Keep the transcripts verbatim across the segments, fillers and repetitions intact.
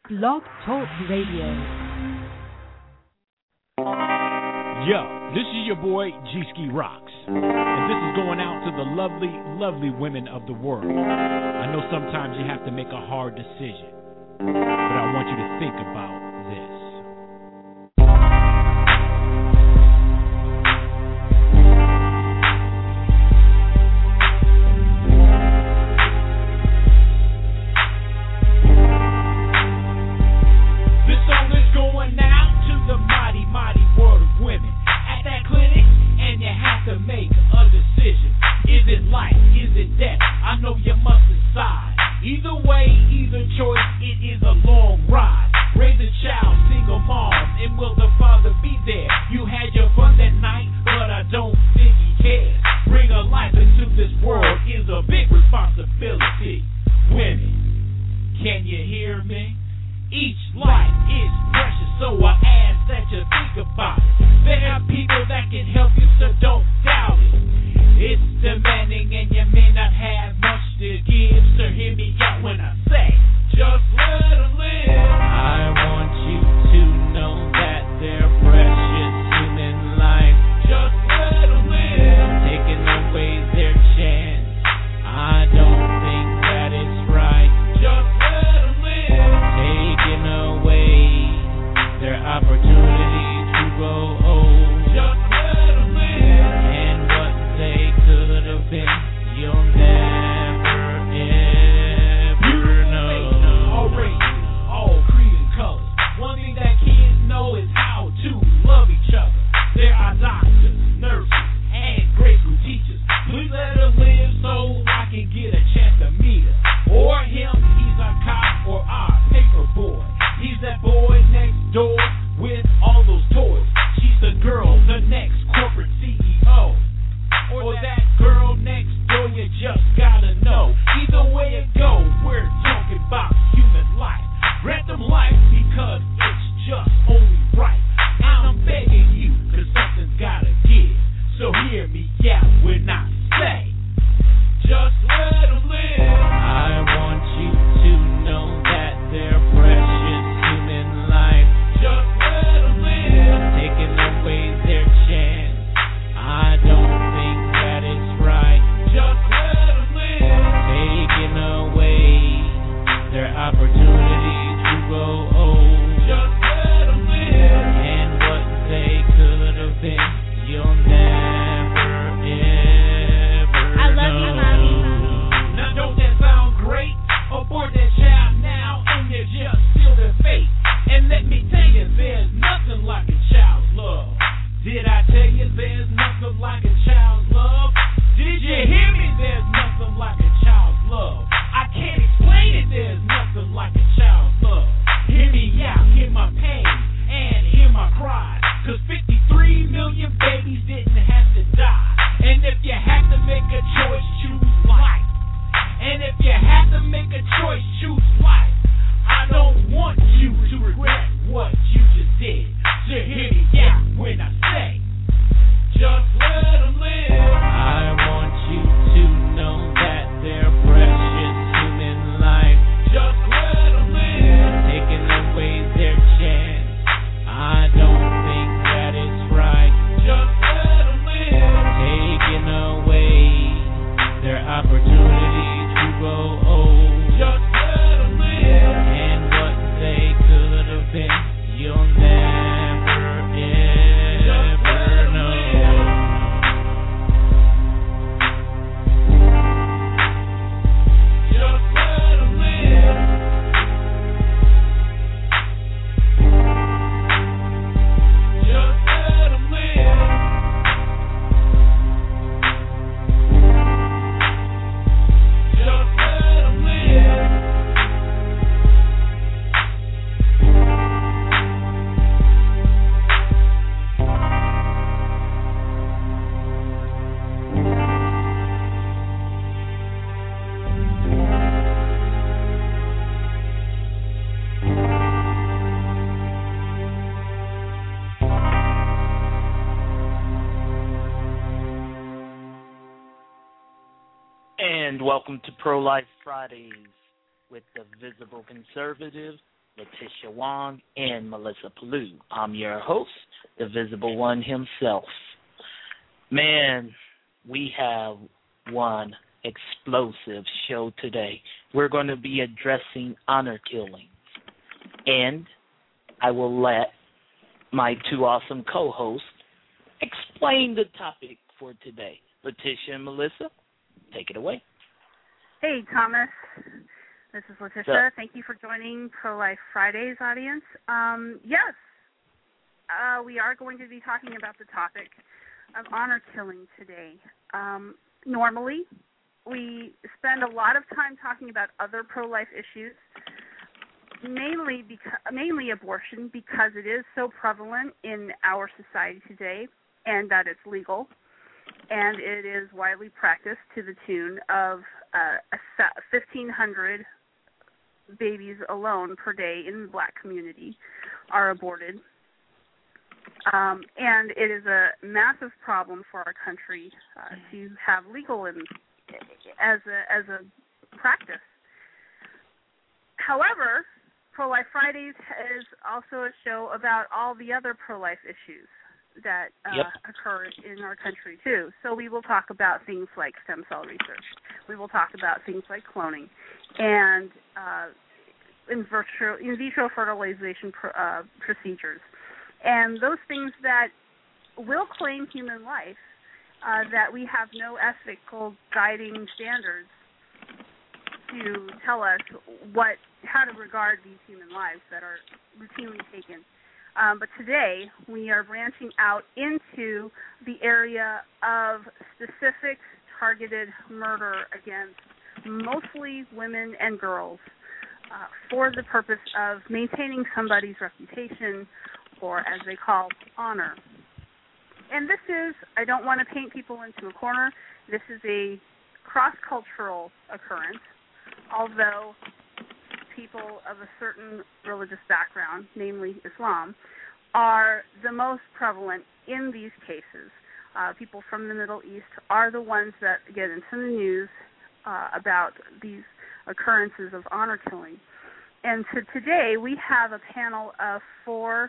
Blog Talk Radio. Yo, this is your boy G-Ski Rocks, and this is going out to the lovely, lovely women of the world. I know sometimes you have to make a hard decision, but I want you to think about this. And welcome to Pro-Life Fridays with the Visible Conservative, Letitia Wong, and Melissa Palou. I'm your host, the Visible One himself. Man, we have one explosive show today. We're going to be addressing honor killings. And I will let my two awesome co-hosts explain the topic for today. Letitia and Melissa, take it away. Hey, Thomas. This is Letitia. Thank you for joining Pro-Life Fridays, audience. Um, yes, uh, we are going to be talking about the topic of honor killing today. Um, normally, we spend a lot of time talking about other pro-life issues, mainly because, mainly abortion, because it is so prevalent in our society today and that it's legal, and it is widely practiced to the tune of uh, fifteen hundred babies alone per day in the black community are aborted. Um, and it is a massive problem for our country uh, to have legal in, as a as a practice. However, Pro-Life Fridays is also a show about all the other pro-life issues that uh, yep. occur in our country too. So we will talk about things like stem cell research. We will talk about things like cloning and uh, in, vitro, in vitro fertilization pr- uh, procedures, and those things that will claim human life, uh, that we have no ethical guiding standards to tell us what how to regard these human lives that are routinely taken. Um, but today, we are branching out into the area of specific targeted murder against mostly women and girls uh, for the purpose of maintaining somebody's reputation, or as they call, honor. And this is, I don't want to paint people into a corner, this is a cross-cultural occurrence, although people of a certain religious background, namely Islam, are the most prevalent in these cases. Uh, people from the Middle East are the ones that get into the news uh, about these occurrences of honor killing. And so today we have a panel of four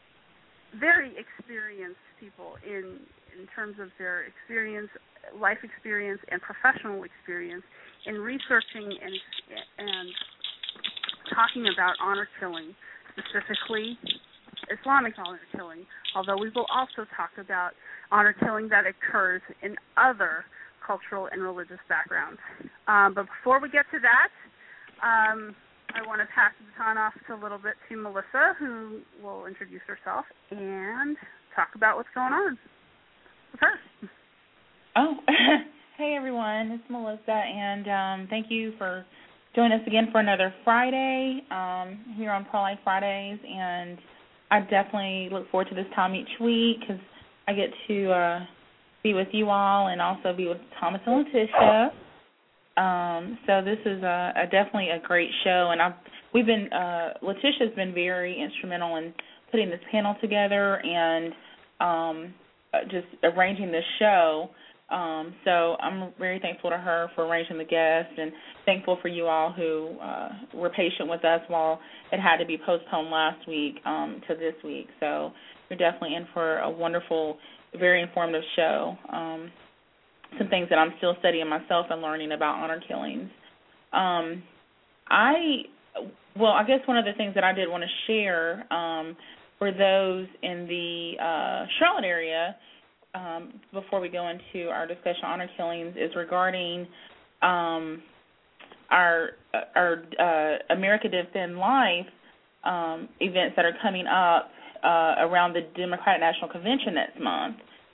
very experienced people in in terms of their experience, life experience, and professional experience in researching and and talking about honor killing, specifically Islamic honor killing, although we will also talk about honor killing that occurs in other cultural and religious backgrounds. Um, but before we get to that, um, I want to pass the baton off to a little bit to Melissa, who will introduce herself and talk about what's going on with her. Oh, hey everyone, it's Melissa, and um, thank you for joining us again for another Friday um, here on Pro-Life Fridays, and I definitely look forward to this time each week because I get to uh, be with you all and also be with Thomas and Letitia. Um, so this is a, a definitely a great show, and I've we've been uh, Letitia's been very instrumental in putting this panel together and um, just arranging this show. Um, so I'm very thankful to her for arranging the guest, and thankful for you all who uh, were patient with us while it had to be postponed last week um, to this week. So you're definitely in for a wonderful, very informative show. Um, some things that I'm still studying myself and learning about honor killings. Um, I, well, I guess one of the things that I did want to share um, for those in the uh, Charlotte area, Um, before we go into our discussion on honor killings, is regarding um, our our uh, America Defend Life um, events that are coming up uh, around the Democratic National Convention next month.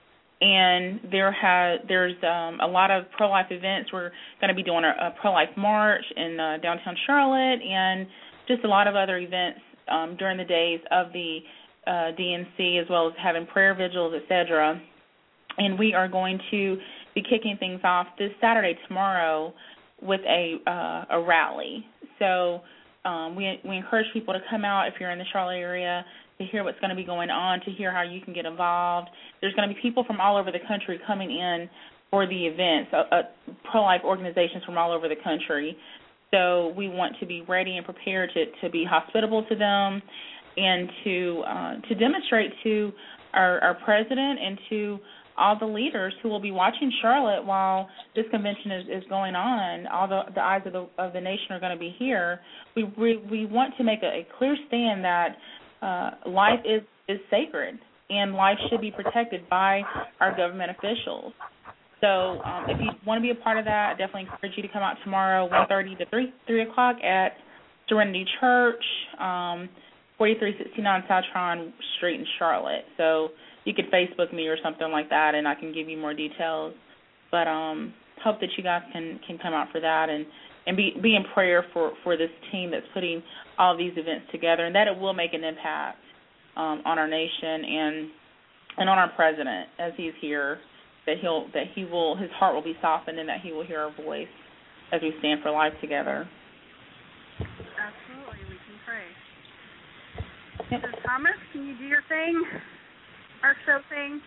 And there ha- there's um, a lot of pro-life events. We're going to be doing a, a pro-life march in uh, downtown Charlotte, and just a lot of other events um, during the days of the uh, D N C, as well as having prayer vigils, et cetera. And we are going to be kicking things off this Saturday, tomorrow, with a uh, a rally. So um, we we encourage people to come out if you're in the Charlotte area to hear what's going to be going on, to hear how you can get involved. There's going to be people from all over the country coming in for the events, uh, uh, pro-life organizations from all over the country. So we want to be ready and prepared to, to be hospitable to them and to uh, to demonstrate to our, our president and to all the leaders who will be watching Charlotte while this convention is, is going on. All the, the eyes of the of the nation are going to be here. We we, we want to make a, a clear stand that uh, life is, is sacred and life should be protected by our government officials. So um, if you want to be a part of that, I definitely encourage you to come out tomorrow, one thirty to three o'clock at Serenity Church, um, forty-three sixty-nine South Tryon Street in Charlotte. So you could Facebook me or something like that, and I can give you more details. But um, hope that you guys can, can come out for that and, and be be in prayer for, for this team that's putting all these events together, and that it will make an impact um, on our nation and and on our president as he's here. That he'll that he will his heart will be softened and that he will hear our voice as we stand for life together. Absolutely, we can pray. Yep. So Thomas, can you do your thing? Our show thing?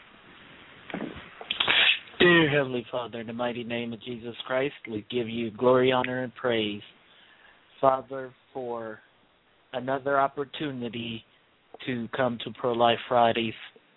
Dear Heavenly Father, in the mighty name of Jesus Christ, we give you glory, honor, and praise, Father, for another opportunity to come to Pro-Life Fridays.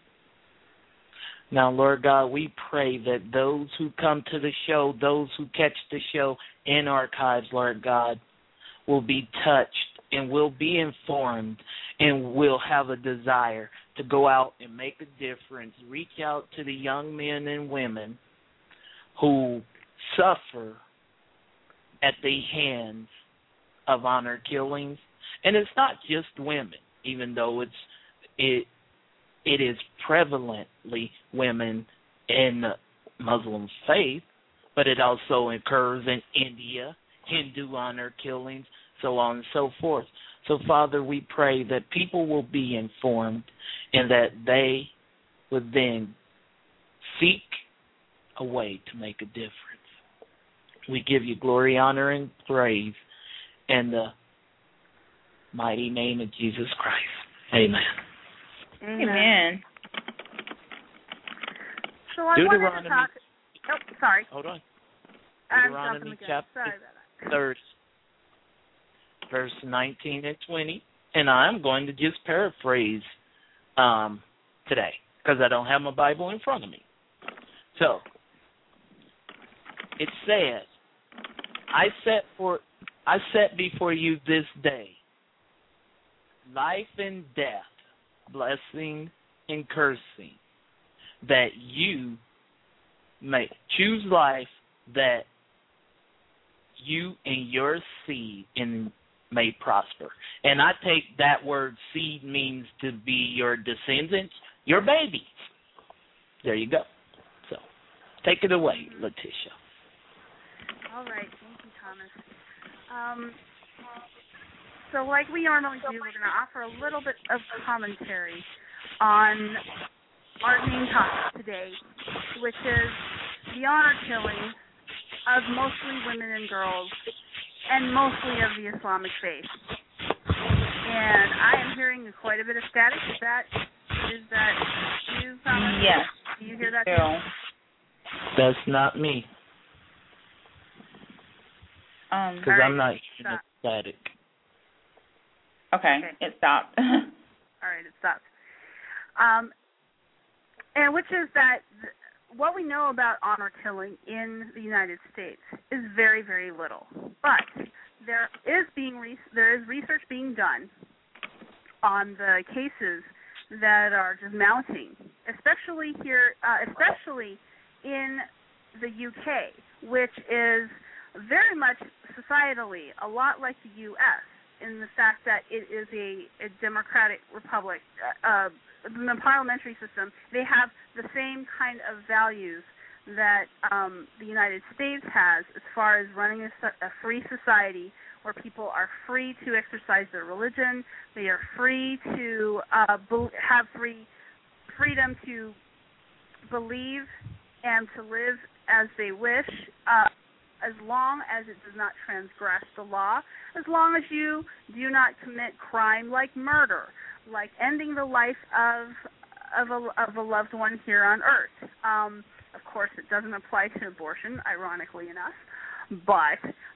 Now, Lord God, we pray that those who come to the show, those who catch the show in archives, Lord God, will be touched and will be informed and will have a desire to go out and make a difference, reach out to the young men and women who suffer at the hands of honor killings. And it's not just women, even though it's it it is prevalently women in the Muslim faith, but it also occurs in India, Hindu honor killings, so on and so forth. So, Father, we pray that people will be informed and that they would then seek a way to make a difference. We give you glory, honor, and praise in the mighty name of Jesus Christ. Amen. Amen. Amen. So I wanted to talk. Oh, sorry. Hold on. I'm Deuteronomy again. chapter Sorry about that. thirty, verse nineteen and twenty, and I'm going to just paraphrase um, today because I don't have my Bible in front of me. So it says, "I set for I set before you this day life and death, blessing and cursing, that you may choose life, that you and your seed in may prosper." And I take that word seed means to be your descendants, your babies. There you go. So take it away, Letitia. All right. Thank you, Thomas. Um, so like we normally do, we're going to offer a little bit of commentary on our main topic today, which is the honor killing of mostly women and girls and mostly of the Islamic faith. And I am hearing quite a bit of static. Is that, is that you, Thomas? Yes. Do you hear that too? That's not me, Um, because right, I'm not stop. static. okay, Okay. it stopped. All right, it stopped. Um, and which is that th- what we know about honor killing in the United States is very, very little. But there is being re- there is research being done on the cases that are just mounting, especially here, uh, especially in the U K, which is very much societally a lot like the U S in the fact that it is a, a democratic republic. Uh, in the parliamentary system, they have the same kind of values that um, the United States has as far as running a, a free society where people are free to exercise their religion. They are free to uh, be- have free freedom to believe and to live as they wish, uh, as long as it does not transgress the law, as long as you do not commit crime like murder, like ending the life of of a, of a loved one here on Earth. Um, of course, it doesn't apply to abortion, ironically enough, but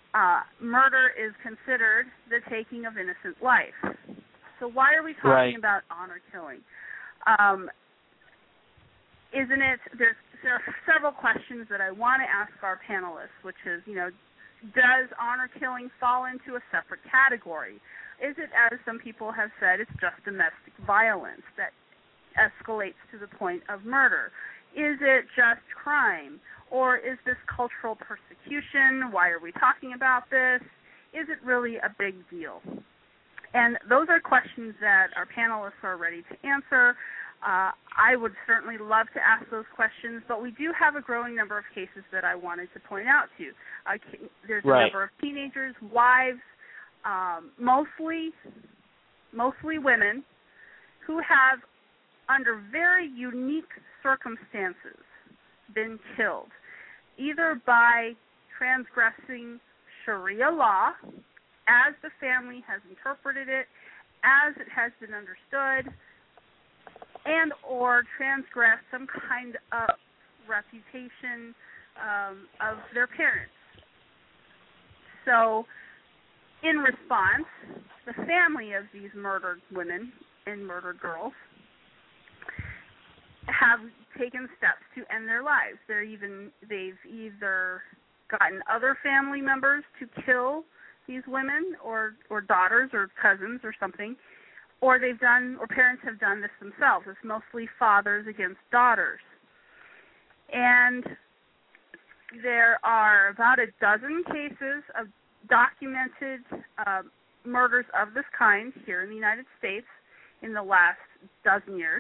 uh, murder is considered the taking of innocent life. So why are we talking right. about honor killing? Um, isn't it, there's, there are several questions that I want to ask our panelists, which is, you know, does honor killing fall into a separate category? Is it, as some people have said, it's just domestic violence that escalates to the point of murder? Is it just crime? Or is this cultural persecution? Why are we talking about this? Is it really a big deal? And those are questions that our panelists are ready to answer. Uh, I would certainly love to ask those questions, but we do have a growing number of cases that I wanted to point out to you. Uh, there's a right. number of teenagers, wives, um, mostly, mostly women, who have, under very unique circumstances, been killed, either by transgressing Sharia law, as the family has interpreted it, as it has been understood, and or transgress some kind of reputation um, of their parents. So, in response, the family of these murdered women and murdered girls have taken steps to end their lives. They're even they've either gotten other family members to kill these women, or or daughters or cousins or something, or they've done or parents have done this themselves. It's mostly fathers against daughters. And there are about a dozen cases of documented uh, murders of this kind here in the United States in the last dozen years.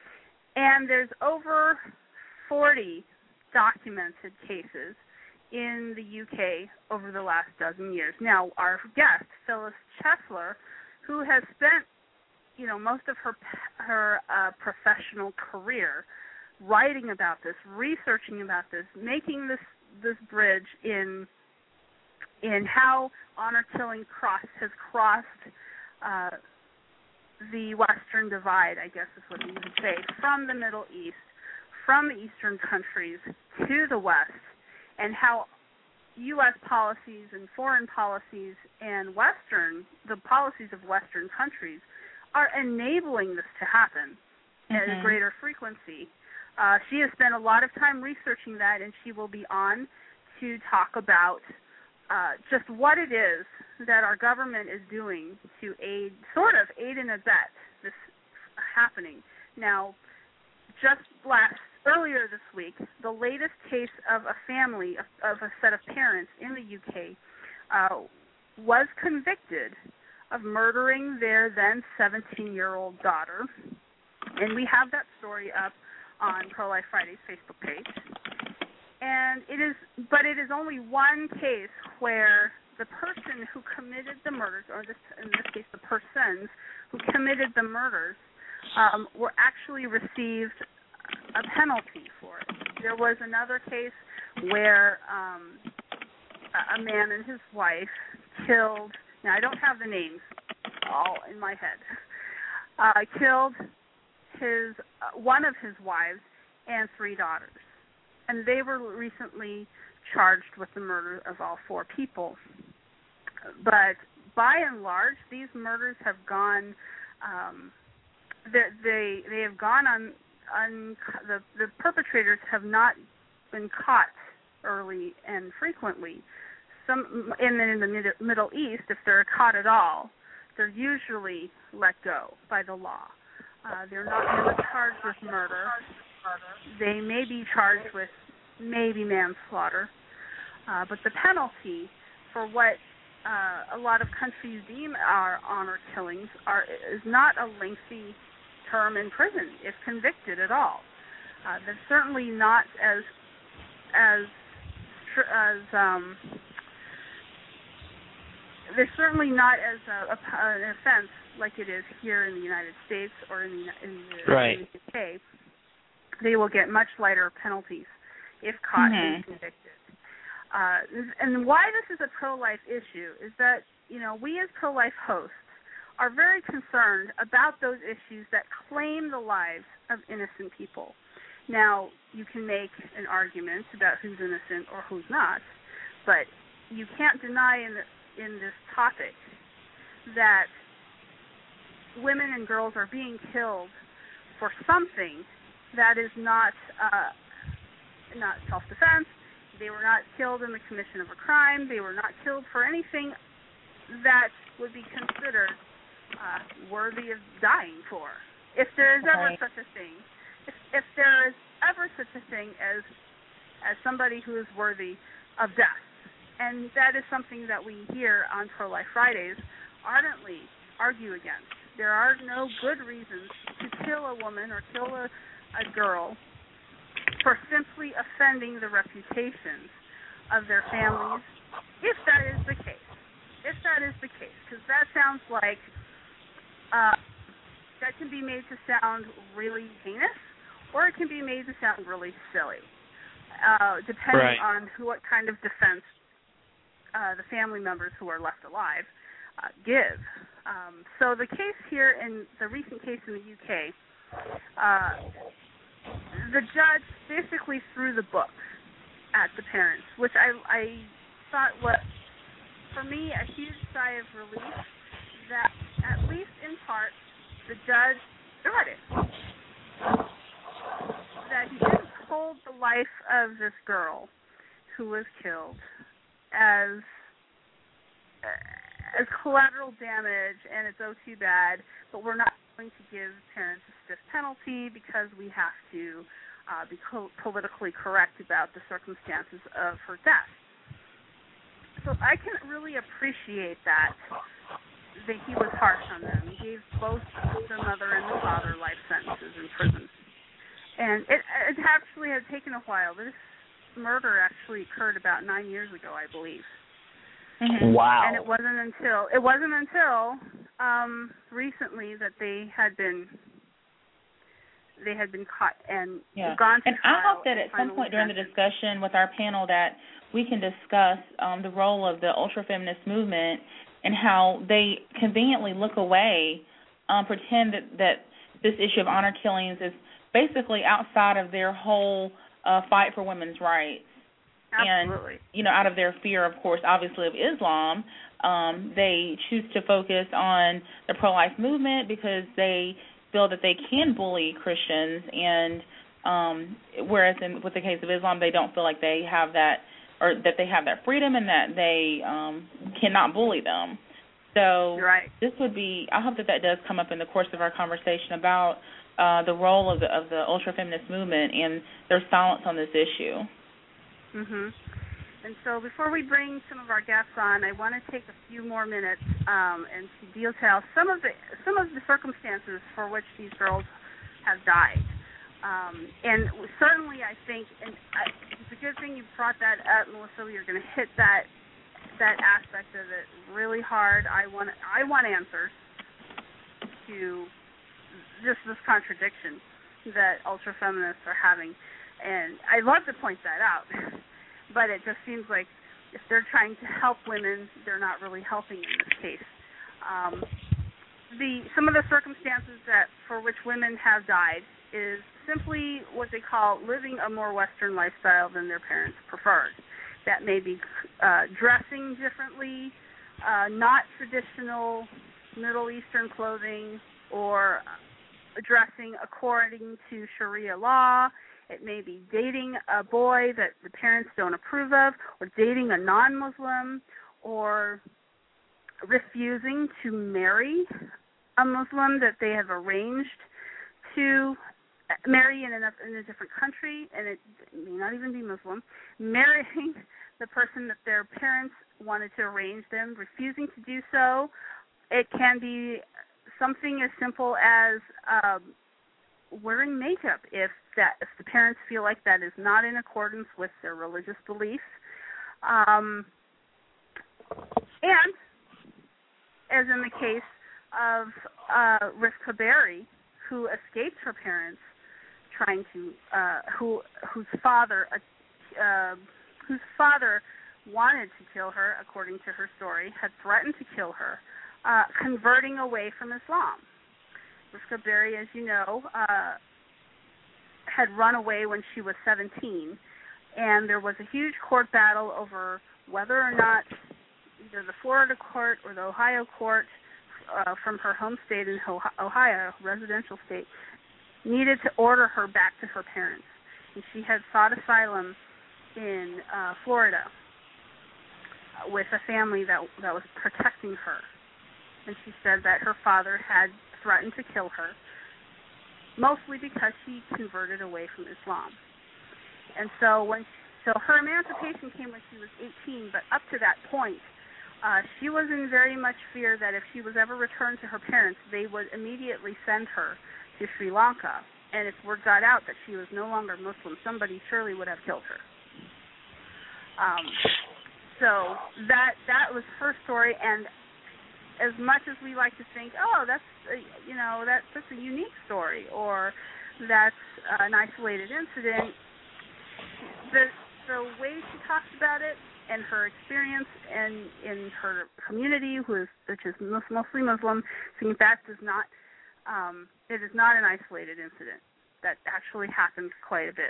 And there's over forty documented cases in the U K over the last dozen years. Now, our guest, Phyllis Chesler, who has spent, you know, most of her her uh, professional career writing about this, researching about this, making this this bridge in in how honor killing cross has crossed uh, the Western divide, I guess is what you would say, from the Middle East, from the Eastern countries to the West, and how U S policies and foreign policies and Western, the policies of Western countries are enabling this to happen mm-hmm. at a greater frequency. Uh, she has spent a lot of time researching that, and she will be on to talk about uh, just what it is that our government is doing to aid, sort of aid and abet this happening. Now, just last, earlier this week, the latest case of a family, of, of a set of parents in the U K, uh, was convicted of murdering their then seventeen-year-old daughter. And we have that story up on Pro-Life Friday's Facebook page. And it is, but it is only one case where the person who committed the murders, or this, in this case the persons who committed the murders, um, were actually received a penalty for it. There was another case where um, a man and his wife killed, now I don't have the names all in my head, uh, killed his uh, one of his wives and three daughters. And they were recently charged with the murder of all four people. But by and large, these murders have gone, um, they, they they have gone on, on the, the perpetrators have not been caught early and frequently. Some in, in the mid, Middle East, if they're caught at all, they're usually let go by the law. Uh, they're not really charged with murder. They may be charged with maybe manslaughter, uh, but the penalty for what uh, a lot of countries deem are honor killings are is not a lengthy term in prison if convicted at all. Uh, they're certainly not as as as um, they're certainly not as a, a, an offense like it is here in the United States or in the, in the, right. in the U K. They will get much lighter penalties if caught mm-hmm. and convicted. Uh, and why this is a pro-life issue is that, you know, we as pro-life hosts are very concerned about those issues that claim the lives of innocent people. Now, you can make an argument about who's innocent or who's not, but you can't deny in the, in this topic that women and girls are being killed for something that is not uh, not self-defense. They were not killed in the commission of a crime. They were not killed for anything that would be considered uh, worthy of dying for. If there is okay. ever such a thing, if, if there is ever such a thing as as somebody who is worthy of death. And that is something that we here on Pro-Life Fridays ardently argue against. There are no good reasons to kill a woman or kill a, a girl for simply offending the reputations of their families, if that is the case. If that is the case, because that sounds like uh, that can be made to sound really heinous, or it can be made to sound really silly, uh, depending right. on who, what kind of defense uh, the family members who are left alive uh, give. Um, so the case here, in the recent case in the U K, uh, the judge basically threw the book at the parents, which I, I thought was, for me, a huge sigh of relief that, at least in part, the judge got it. That he didn't hold the life of this girl who was killed as as collateral damage, and it's oh too bad, but we're not going to give parents a stiff penalty because we have to uh, be co- politically correct about the circumstances of her death. So I can really appreciate that, that he was harsh on them. He gave both the mother and the father life sentences in prison. And it, it actually had taken a while. This murder actually occurred about nine years ago, I believe. Mm-hmm. Wow! And it wasn't until it wasn't until um, recently that they had been they had been caught and yeah. gone to and trial. I hope that at some point during the discussion with our panel that we can discuss um, the role of the ultra-feminist movement and how they conveniently look away, um, pretend that, that this issue of honor killings is basically outside of their whole uh, fight for women's rights. Absolutely. And, you know, out of their fear, of course, obviously, of Islam, um, they choose to focus on the pro-life movement because they feel that they can bully Christians, and um, whereas in, with the case of Islam, they don't feel like they have that, or that they have that freedom and that they um, cannot bully them. So right. this would be, I hope that that does come up in the course of our conversation about uh, the role of the, of the ultra-feminist movement and their silence on this issue. Mhm. And so before we bring some of our guests on, I want to take a few more minutes um, and to detail some of the some of the circumstances for which these girls have died. Um, and certainly, I think, and I, it's a good thing you brought that up, Melissa. You're going to hit that that aspect of it really hard. I want I want answers to just this contradiction that ultra feminists are having. And I love to point that out, but it just seems like if they're trying to help women, they're not really helping in this case. Um, the some of the circumstances that for which women have died is simply what they call living a more Western lifestyle than their parents preferred. That may be uh, dressing differently, uh, not traditional Middle Eastern clothing, or dressing according to Sharia law. It may be dating a boy that the parents don't approve of, or dating a non-Muslim, or refusing to marry a Muslim that they have arranged to marry in a, in a different country, and it may not even be Muslim, marrying the person that their parents wanted to arrange them, refusing to do so. It can be something as simple as um, wearing makeup if that if the parents feel like that is not in accordance with their religious beliefs. Um, and as in the case of uh, Rivka Berry, who escaped her parents, trying to uh, who whose father uh, uh, whose father wanted to kill her, according to her story, had threatened to kill her, uh, converting away from Islam. Rivka Berry, as you know, uh, had run away when she was seventeen, and there was a huge court battle over whether or not either the Florida court or the Ohio court uh, from her home state in Ohio, residential state, needed to order her back to her parents. And she had sought asylum in uh, Florida with a family that that was protecting her. And she said that her father had threatened to kill her, mostly because she converted away from Islam. And so when so her emancipation came when she was eighteen, but up to that point, uh, she was in very much fear that if she was ever returned to her parents, they would immediately send her to Sri Lanka. And if word got out that she was no longer Muslim, somebody surely would have killed her. Um, so that that was her story, and as much as we like to think, oh, that's a, you know that's just a unique story, or that's an isolated incident, the the way she talks about it and her experience and in her community, who is which is mostly Muslim, saying that does not um, it is not an isolated incident. That actually happens quite a bit.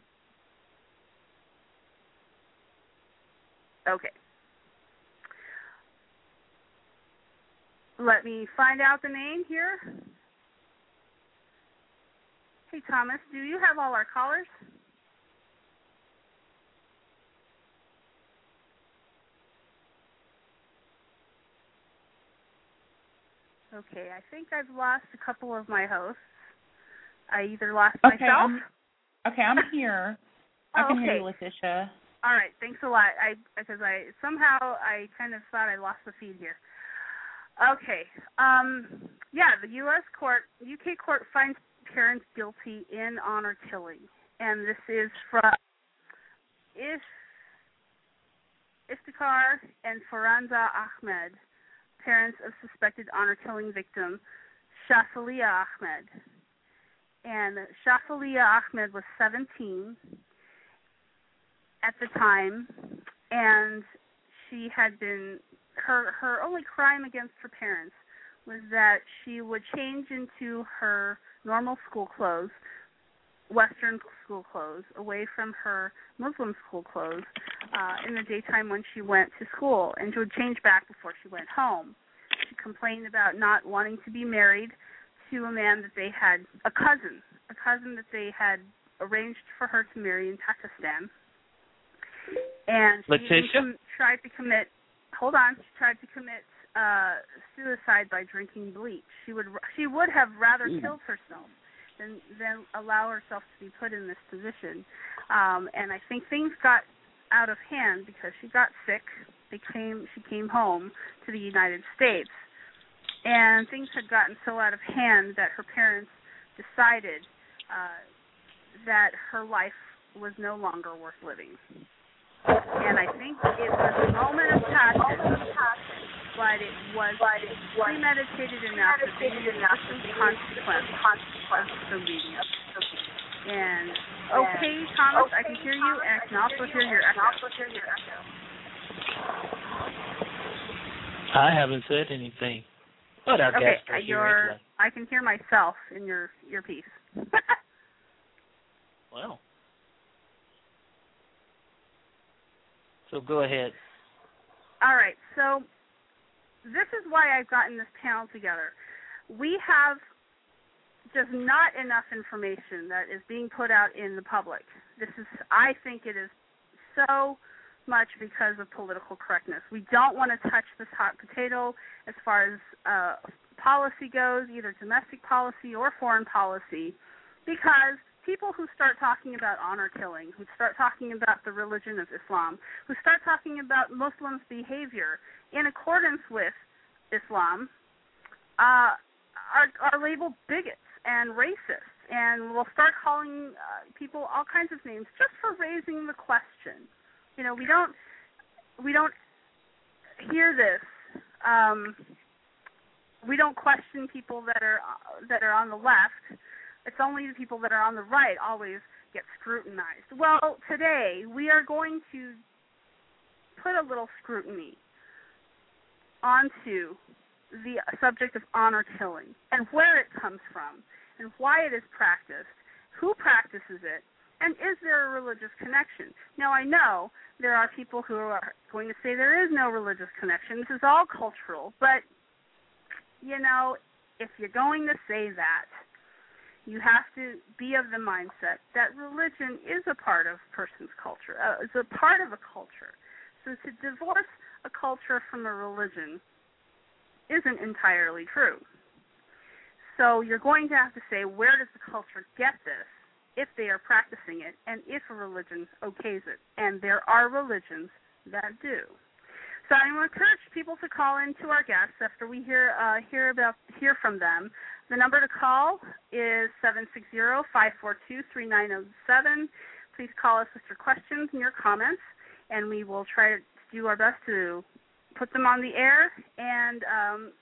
Okay. Let me find out the name here. Hey, Thomas, do you have all our callers? Okay, I think I've lost a couple of my hosts. I either lost okay, myself. I'm, okay, I'm here. I oh, can okay. hear you, Letitia. All right, thanks a lot. I because I somehow I kind of thought I lost the feed here. Okay. Um, yeah, the U S court, U K court finds parents guilty in honor killing, and this is from If Iftikhar and Faranza Ahmed, parents of suspected honor killing victim Shafilia Ahmed. And Shafilia Ahmed was seventeen at the time, and she had been her her only crime against her parents was that she would change into her normal school clothes, Western school clothes, away from her Muslim school clothes uh, in the daytime when she went to school, and she would change back before she went home. She complained about not wanting to be married to a man that they had, a cousin, a cousin that they had arranged for her to marry in Pakistan. And she even com- tried to commit, hold on, she tried to commit uh, suicide by drinking bleach. She would she would have rather mm. killed herself than, than allow herself to be put in this position. Um, and I think things got out of hand because she got sick. They came, she came home to the United States. And things had gotten so out of hand that her parents decided uh, that her life was no longer worth living. And I think it was a moment of passion, but it was premeditated enough that they needed some consequence of disobedience. And, okay, Thomas, I can hear you, and I can also hear your echo. I haven't said anything. But our okay, guests are here your, anyway. I can hear myself in your earpiece. Well. So go ahead. All right, so this is why I've gotten this panel together. We have just not enough information that is being put out in the public. This is, I think it is so much because of political correctness. We don't want to touch this hot potato as far as uh, policy goes, either domestic policy or foreign policy, because people who start talking about honor killing, who start talking about the religion of Islam, who start talking about Muslims' behavior in accordance with Islam, uh, are, are labeled bigots and racists, and will start calling uh, people all kinds of names just for raising the question. You know, we don't we don't hear this. Um, we don't question people that are that are on the left. It's only the people that are on the right always get scrutinized. Well, today we are going to put a little scrutiny onto the subject of honor killing and where it comes from and why it is practiced, who practices it, And is there a religious connection? Now, I know there are people who are going to say there is no religious connection. This is all cultural. But, you know, if you're going to say that, you have to be of the mindset that religion is a part of a person's culture, uh, it's a part of a culture. So to divorce a culture from a religion isn't entirely true. So you're going to have to say, where does the culture get this, if they are practicing it, and if a religion okays it? And there are religions that do. So I want to encourage people to call in to our guests after we hear uh, hear about hear from them. The number to call is seven six zero, five four two, three nine zero seven. Please call us with your questions and your comments, and we will try to do our best to put them on the air and um,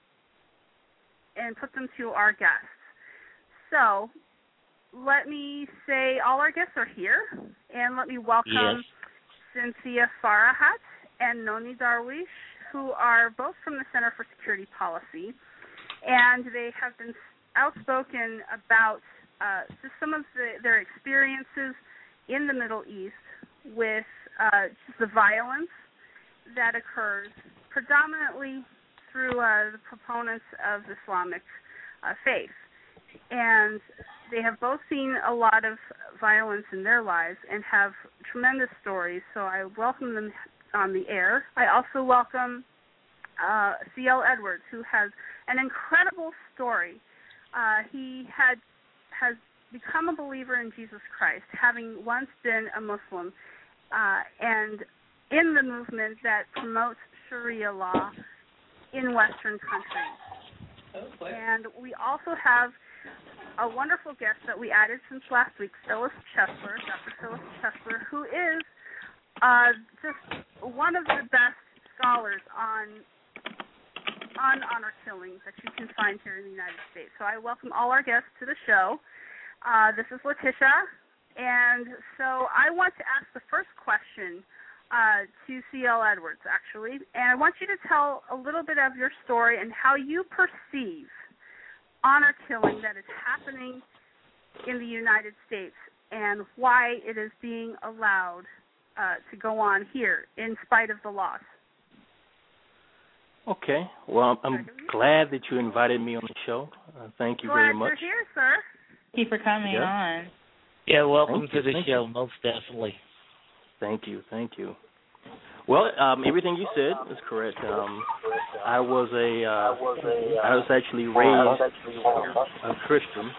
and put them to our guests. So let me say all our guests are here, and let me welcome yes. Cynthia Farahat and Noni Darwish, who are both from the Center for Security Policy, and they have been outspoken about uh, just some of the, their experiences in the Middle East with uh, just the violence that occurs predominantly through uh, the proponents of Islamic uh, faith. And they have both seen a lot of violence in their lives and have tremendous stories, so I welcome them on the air. I also welcome uh, C L Edwards, who has an incredible story. Uh, he had has become a believer in Jesus Christ, having once been a Muslim, uh, and in the movement that promotes Sharia law in Western countries. Okay. And we also have a wonderful guest that we added since last week, Phyllis Chesler, Doctor Phyllis Chesler, who is uh, just one of the best scholars on on honor killings that you can find here in the United States. So I welcome all our guests to the show. Uh, this is Letitia, and so I want to ask the first question uh, to C L Edwards, actually, and I want you to tell a little bit of your story and how you perceive honor killing that is happening in the United States and why it is being allowed uh, to go on here in spite of the laws. Okay. Well, I'm glad that you invited me on the show. Uh, thank you glad very much. Glad you're here, sir. Thank you for coming yeah. on. Yeah, welcome thank to you, the show, you. most definitely. Thank you, thank you. Well, um, everything you said is correct. Um, I was a, uh, I was actually raised a Christian.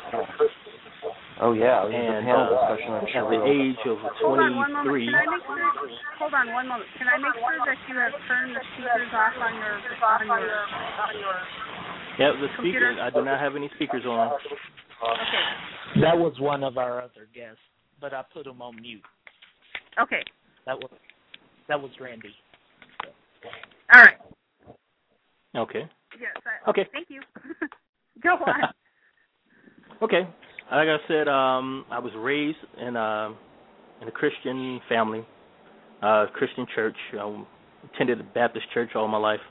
Oh yeah, and uh, at the age of twenty-three. Hold on one moment. Can I make sure? Hold on one moment. Can I make sure that you have turned the speakers off on your on your? On your yeah, the speaker. I do not have any speakers on. Okay. That was one of our other guests, but I put him on mute. Okay. That was that was Randy. All right. Okay. Yes. I, okay. Thank you. Go on. Okay. Like I said, um, I was raised in a in a Christian family, uh, Christian church. I attended a Baptist church all my life.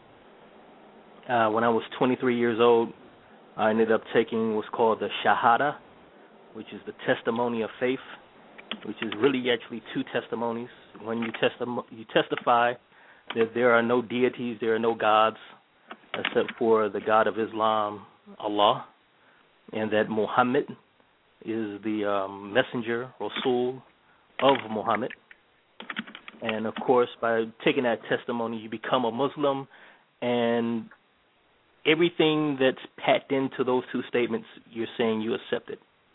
Uh, when I was twenty-three years old, I ended up taking what's called the Shahada, which is the testimony of faith, which is really actually two testimonies. When you, testi- you testify that there are no deities, there are no gods, except for the God of Islam, Allah, and that Muhammad is the um, messenger, Rasul, of Muhammad. And, of course, by taking that testimony, you become a Muslim, and everything that's packed into those two statements, you're saying you accept it.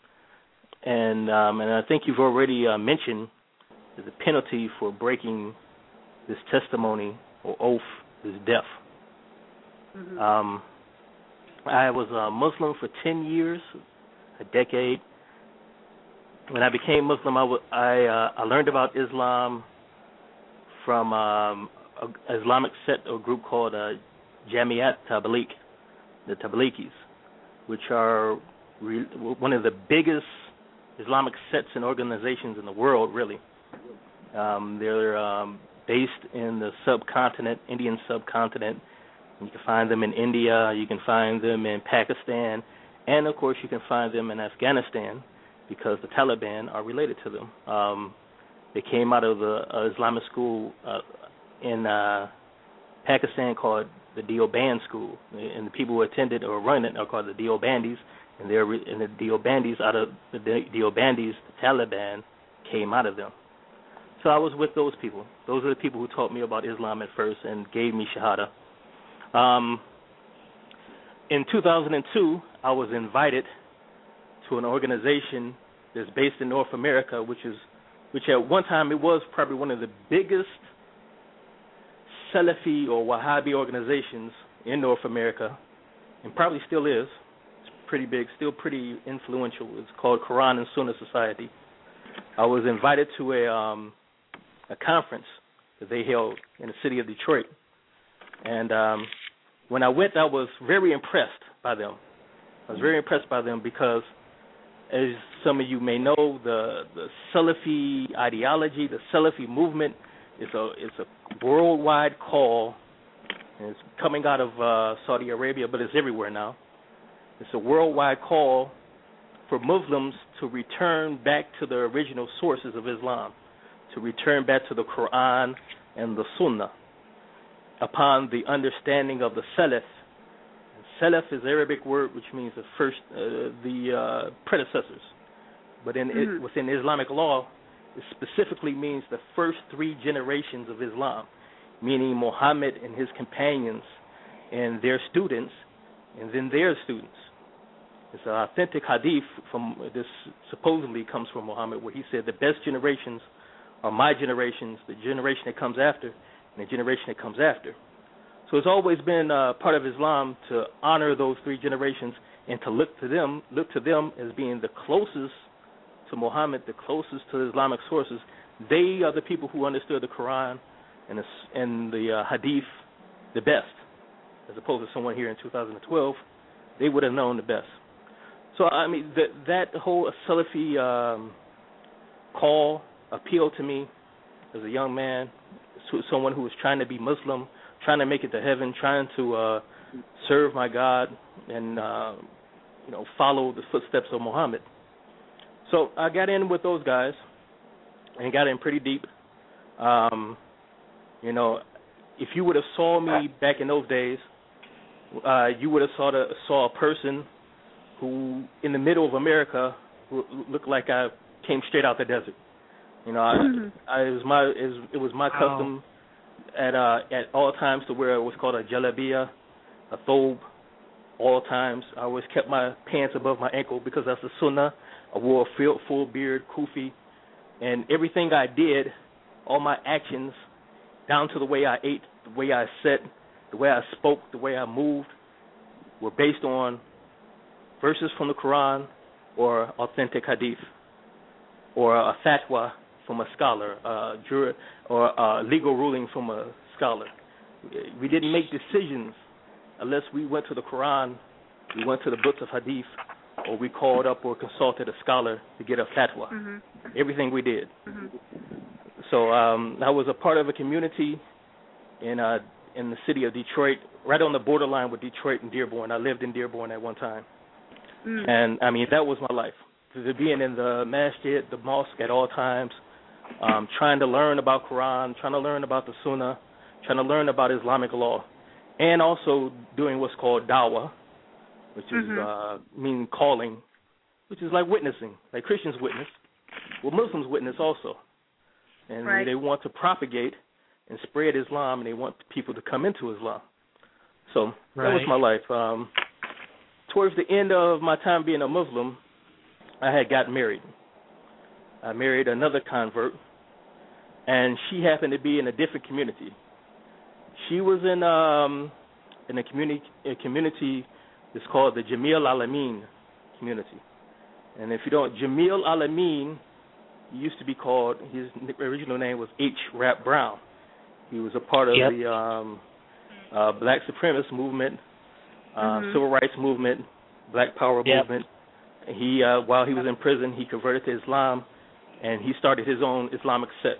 And um, and I think you've already uh, mentioned that the penalty for breaking this testimony or oath is death. Mm-hmm. Um, I was a Muslim for ten years, a decade. When I became Muslim, I, w- I, uh, I learned about Islam from um, an Islamic sect or group called uh, Jamiat Tabligh, the Tabligis, which are re- one of the biggest Islamic sects and organizations in the world, really. Um, they're um, based in the subcontinent, Indian subcontinent. You can find them in India, you can find them in Pakistan, and, of course, you can find them in Afghanistan. because the Taliban are related to them. Um, they came out of the uh, Islamic school uh, in uh, Pakistan called the Deoband School, and the people who attended or run it are called the Deobandis, and they're re- and the Deobandis out of the Deobandis, the Taliban came out of them. So I was with those people. Those are the people who taught me about Islam at first and gave me Shahada. Um, in two thousand two, I was invited to an organization that's based in North America, which is, which at one time it was probably one of the biggest Salafi or Wahhabi organizations in North America, and probably still is. It's pretty big, still pretty influential. It's called Quran and Sunnah Society. I was invited to a um, a conference that they held in the city of Detroit, and um, when I went, I was very impressed by them. I was very impressed by them because, as some of you may know, the the Salafi ideology, the Salafi movement, is a it's a worldwide call, and it's coming out of uh, Saudi Arabia, but it's everywhere now. It's a worldwide call for Muslims to return back to the original sources of Islam, to return back to the Quran and the Sunnah, upon the understanding of the Salaf. Salaf is an Arabic word which means the first, uh, the uh, predecessors. But in mm-hmm. it, within Islamic law, it specifically means the first three generations of Islam, meaning Muhammad and his companions and their students, and then their students. It's an authentic hadith from this supposedly comes from Muhammad, where he said the best generations are my generations, the generation that comes after, and the generation that comes after. So it's always been uh, part of Islam to honor those three generations and to look to them, look to them as being the closest to Muhammad, the closest to the Islamic sources. They are the people who understood the Quran and the, and the uh, hadith the best, as opposed to someone here in two thousand twelve. They would have known the best. So, I mean, that, that whole Salafi um, call appealed to me as a young man, someone who was trying to be Muslim, trying to make it to heaven, trying to uh, serve my God and, uh, you know, follow the footsteps of Muhammad. So I got in with those guys and got in pretty deep. Um, you know, if you would have saw me back in those days, uh, you would have saw, the, saw a person who, in the middle of America, looked like I came straight out the desert. You know, I, I, it was my it was, it was my wow. custom at uh, at all times to wear what's called a jalabiya, a thobe, all times. I always kept my pants above my ankle because that's the sunnah. I wore a full, full beard, kufi, and everything I did, all my actions, down to the way I ate, the way I sat, the way I spoke, the way I moved, were based on verses from the Quran or authentic hadith or a fatwa from a scholar, uh, jur- or a legal ruling from a scholar. We didn't make decisions unless we went to the Quran, we went to the books of hadith, or we called up or consulted a scholar to get a fatwa. Mm-hmm. Everything we did. Mm-hmm. So um, I was a part of a community in uh, in the city of Detroit, right on the borderline with Detroit and Dearborn. I lived in Dearborn at one time. Mm. And, I mean, that was my life. To being in the masjid, the mosque at all times, um, trying to learn about Quran, trying to learn about the Sunnah, trying to learn about Islamic law, and also doing what's called dawah, which mm-hmm. is uh, meaning calling, which is like witnessing, like Christians witness. Well, Muslims witness also. And right. they want to propagate and spread Islam, and they want people to come into Islam. So right. that was my life. Um, towards the end of my time being a Muslim, I had gotten married. I married another convert, and she happened to be in a different community. She was in um, in a community a community that's called the Jamil Alameen community. And if you don't, Jamil Alameen used to be called, his original name was H. Rap Brown. He was a part of yep. the um, uh, Black Supremacist movement, uh, mm-hmm. Civil Rights movement, Black Power yep. movement. He, uh, while he was in prison, he converted to Islam, and he started his own Islamic sect.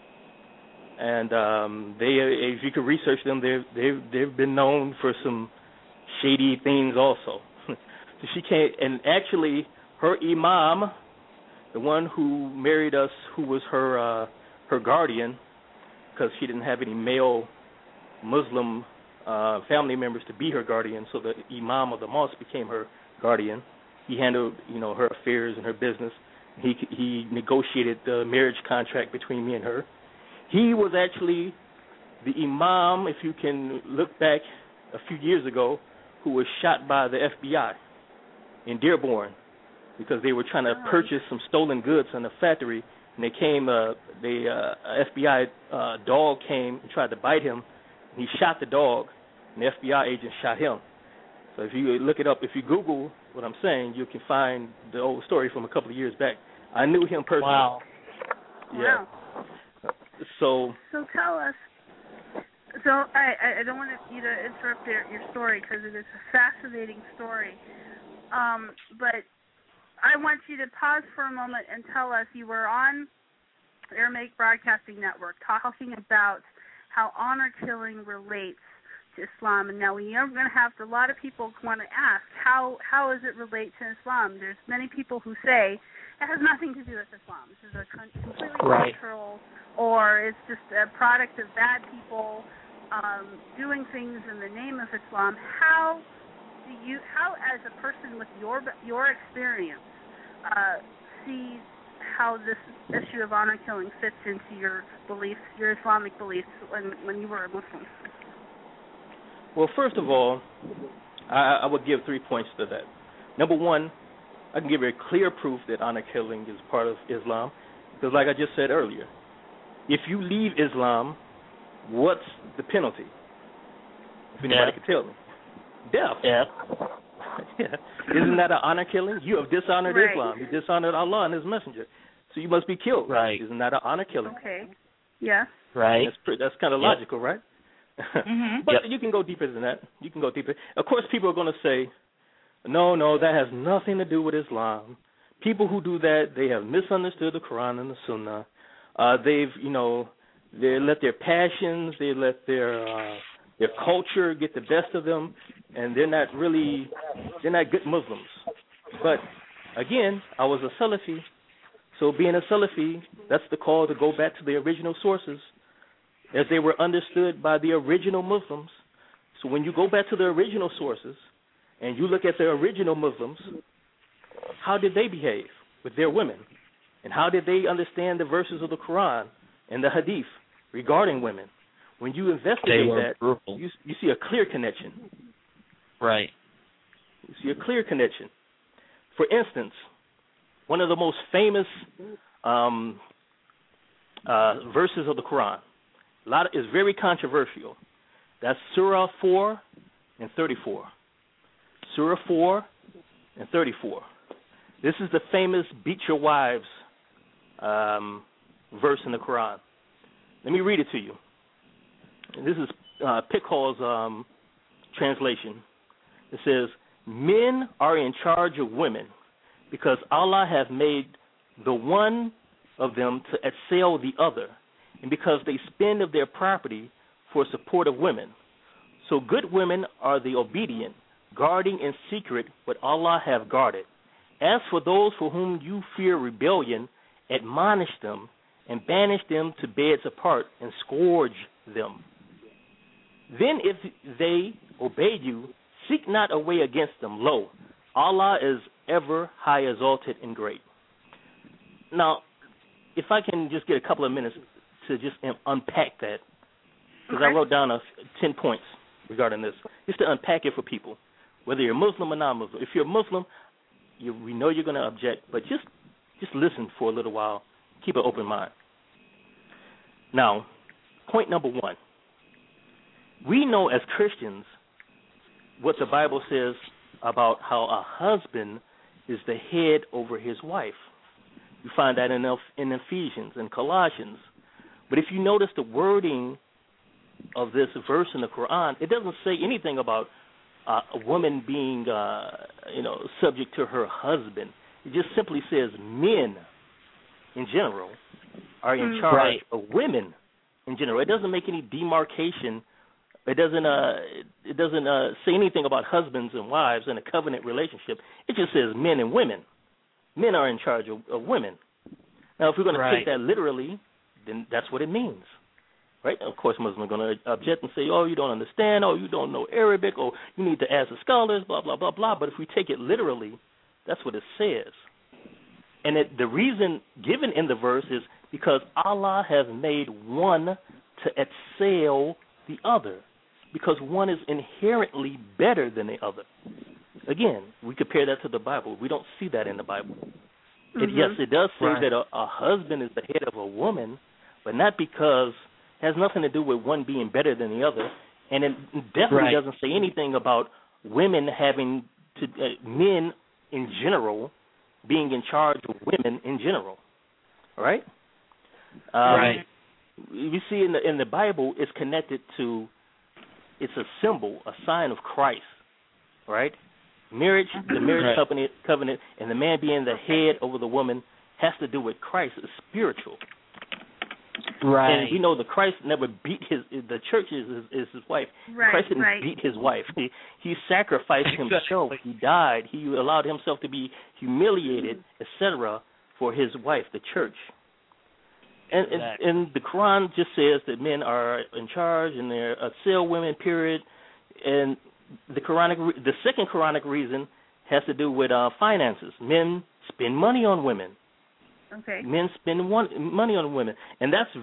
And um, they, if you could research them, they've they've they've been known for some shady things also. So she came, and actually, her imam the one who married us, who was her uh, her guardian, because she didn't have any male Muslim uh, family members to be her guardian, so the imam of the mosque became her guardian. He handled, you know, her affairs and her business. He he negotiated the marriage contract between me and her. He was actually the imam, if you can look back a few years ago, who was shot by the F B I in Dearborn because they were trying to purchase some stolen goods in the factory, and they came, uh, the uh, F B I uh, dog came and tried to bite him, and he shot the dog, and the F B I agent shot him. So if you look it up, if you Google what I'm saying, you can find the old story from a couple of years back. I knew him personally. Wow. Yeah. Wow. So. So tell us. So I, I don't want you to interrupt your, your story because it is a fascinating story. Um, but I want you to pause for a moment and tell us, you were on Aramaic Broadcasting Network talking about how honor killing relates to Islam. And now we are going to have a lot of people want to ask, how how does it relate to Islam? There's many people who say it has nothing to do with Islam. This is a completely right. cultural, or it's just a product of bad people um, doing things in the name of Islam. How do you, how as a person with your your experience, uh, see how this issue of honor killing fits into your beliefs, your Islamic beliefs, when when you were a Muslim? Well, first of all, I, I would give three points to that. Number one, I can give you a clear proof that honor killing is part of Islam, because like I just said earlier, if you leave Islam, what's the penalty? If anybody Death. could tell me. Death. Death. Yeah. Isn't that an honor killing? You have dishonored Right. Islam. You dishonored Allah and His Messenger. So you must be killed. Right. Isn't that an honor killing? Okay. Yeah. Right. That's, pretty, that's kind of Yep. logical, right? Mm-hmm. But Yep. you can go deeper than that. You can go deeper. Of course, people are going to say, no, no, that has nothing to do with Islam. People who do that, they have misunderstood the Quran and the Sunnah. Uh, they've, you know, they let their passions, they let their uh, their culture get the best of them, and they're not really, they're not good Muslims. But again, I was a Salafi, so being a Salafi, that's the call to go back to the original sources, as they were understood by the original Muslims. So when you go back to the original sources and you look at the original Muslims, how did they behave with their women? And how did they understand the verses of the Quran and the Hadith regarding women? When you investigate that, brutal. you, you see a clear connection. Right. You see a clear connection. For instance, one of the most famous um, uh, verses of the Quran, a lot of, is very controversial. That's Surah four and thirty-four. Surah four and thirty-four. This is the famous beat your wives um, verse in the Quran. Let me read it to you. This is uh, Pickhall's um, translation. It says, men are in charge of women because Allah hath made the one of them to excel the other, and because they spend of their property for support of women. So good women are the obedient, guarding in secret what Allah hath guarded. As for those for whom you fear rebellion, admonish them and banish them to beds apart and scourge them. Then if they obey you, seek not a way against them. Lo, Allah is ever high exalted and great. Now, if I can just get a couple of minutes to just unpack that, because Okay. I wrote down a, ten points regarding this, just to unpack it for people, whether you're Muslim or non-Muslim. If you're Muslim, you, we know you're going to object, but just just listen for a little while. Keep an open mind. Now, point number one. We know as Christians what the Bible says about how a husband is the head over his wife. You find that in, in Ephesians and Colossians. But if you notice the wording of this verse in the Quran, it doesn't say anything about uh, a woman being, uh, you know, subject to her husband. It just simply says men, in general, are in charge Right. of women, in general. It doesn't make any demarcation. It doesn't. Uh, it doesn't uh, say anything about husbands and wives in a covenant relationship. It just says men and women. men are in charge of, of women. Now, if we're going Right. to take that literally, then that's what it means, right? Of course, Muslims are going to object and say, oh, you don't understand, oh, you don't know Arabic, or you need to ask the scholars, blah, blah, blah, blah. But if we take it literally, that's what it says. And it, the reason given in the verse is because Allah has made one to excel the other, because one is inherently better than the other. Again, we compare that to the Bible. We don't see that in the Bible. Mm-hmm. It, yes, it does say Right. that a, a husband is the head of a woman, but not because it has nothing to do with one being better than the other. And it definitely Right. doesn't say anything about women having to, uh, men in general being in charge of women in general. All right? Um, Right. You see in the in the Bible, it's connected to, it's a symbol, a sign of Christ, right? Marriage, the marriage Right. covenant, covenant, and the man being the head over the woman has to do with Christ. It's spiritual. Right. And we know that Christ never beat his, the church is, is, is his wife. Right, Christ didn't right. beat his wife. He, he sacrificed himself. Exactly. He died. He allowed himself to be humiliated, et cetera, for his wife, the church. And, and, Exactly. and the Quran just says that men are in charge and they're a sale women, period. And the Quranic, re- the second Quranic reason has to do with uh, finances. Men spend money on women. Okay. Men spend one, money on women, and that's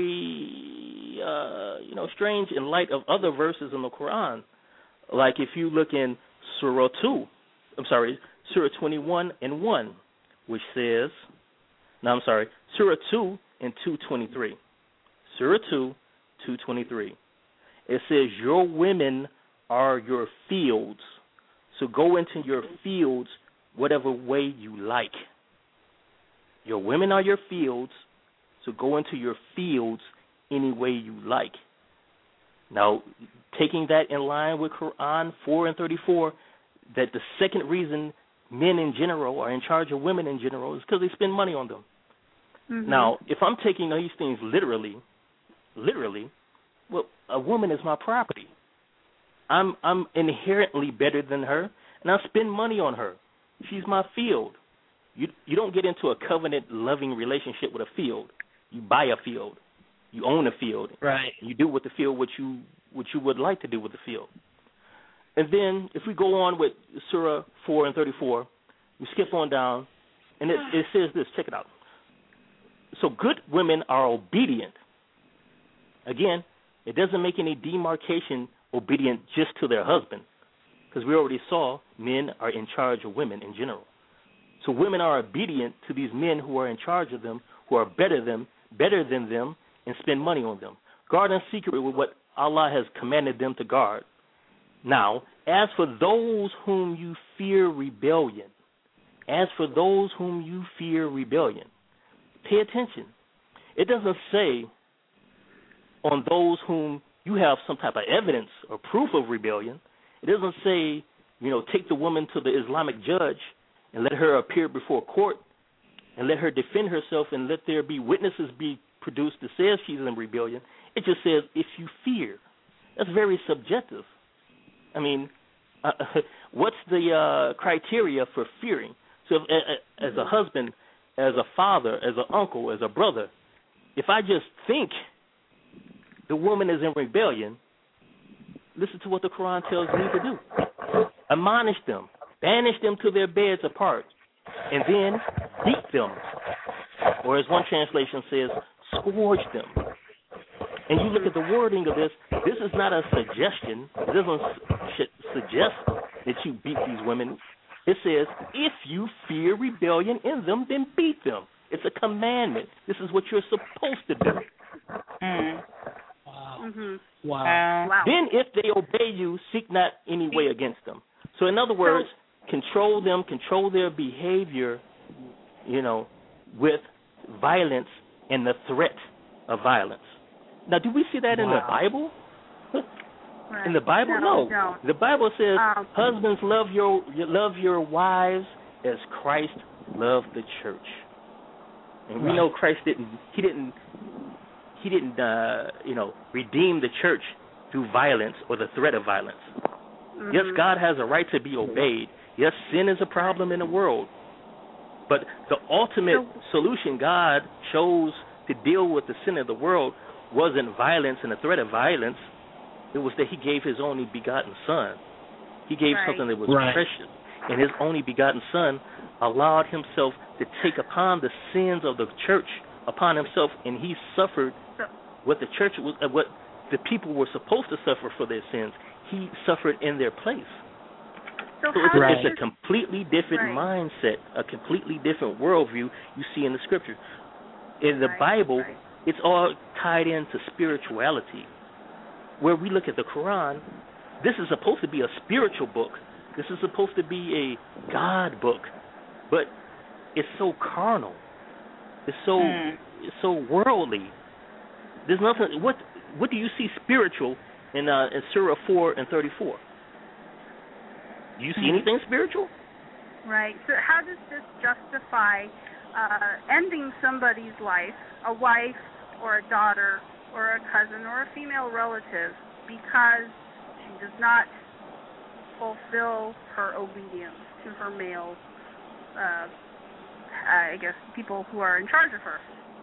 very, uh, you know, strange in light of other verses in the Quran. Like if you look in Surah two, I'm sorry, Surah twenty-one and one, which says, no, I'm sorry, Surah two and two twenty-three. Surah two, two twenty-three. It says, your women are your fields, so go into your fields whatever way you like. Your women are your fields, so go into your fields any way you like. Now, taking that in line with Quran four and thirty-four, that the second reason men in general are in charge of women in general is because they spend money on them. Mm-hmm. Now, if I'm taking these things literally, literally, well, a woman is my property. I'm I'm inherently better than her, and I spend money on her. She's my field. You you don't get into a covenant-loving relationship with a field. You buy a field. You own a field. Right. You do with the field what you what you would like to do with the field. And then if we go on with Surah four and thirty-four, we skip on down, and it, it says this. Check it out. So good women are obedient. Again, it doesn't make any demarcation obedient just to their husband, because we already saw men are in charge of women in general. So women are obedient to these men who are in charge of them, who are better than better than them, and spend money on them. Guard in secret with what Allah has commanded them to guard. Now, as for those whom you fear rebellion, as for those whom you fear rebellion, pay attention. It doesn't say on those whom you have some type of evidence or proof of rebellion. It doesn't say, you know, take the woman to the Islamic judge and let her appear before court and let her defend herself and let there be witnesses be produced that says she's in rebellion. It just says, if you fear. That's very subjective. I mean, uh, what's the uh, criteria for fearing? So if, uh, as a husband, as a father, as an uncle, as a brother, if I just think the woman is in rebellion, listen to what the Quran tells me to do. Admonish them. Banish them to their beds apart, and then beat them. Or as one translation says, scourge them. And you look at the wording of this, this is not a suggestion. It doesn't su- suggest that you beat these women. It says, if you fear rebellion in them, then beat them. It's a commandment. This is what you're supposed to do. Mm. Wow. Mm-hmm. Wow. Uh, Wow. Then if they obey you, seek not any way against them. So in other words, control them, control their behavior, you know, with violence and the threat of violence. Now, do we see that in the Wow. Bible? Right. In the Bible, no. no. no. The Bible says, Um, husbands, love your love your wives as Christ loved the church. And we Right. know Christ didn't. He didn't. He didn't. Uh, you know, redeem the church through violence or the threat of violence. Mm-hmm. Yes, God has a right to be obeyed. Yes, sin is a problem in the world. But the ultimate solution God chose to deal with the sin of the world wasn't violence and the threat of violence. It was that he gave his only begotten son. He gave right. something that was right. precious. And his only begotten son allowed himself to take upon the sins of the church upon himself, and he suffered what the church was, what the people were supposed to suffer for their sins. He suffered in their place. So, so it's, right. it's a completely different right. mindset, a completely different worldview you see in the scripture. In the right. Bible, right. it's all tied into spirituality. Where we look at the Quran, this is supposed to be a spiritual book. This is supposed to be a God book, but it's so carnal. It's so mm. it's so worldly. There's nothing. What what do you see spiritual in uh, in Surah four and thirty-four? Do you see mm. anything spiritual? Right. So how does this justify uh, ending somebody's life, a wife or a daughter or a cousin or a female relative, because she does not fulfill her obedience to her male, uh, I guess, people who are in charge of her?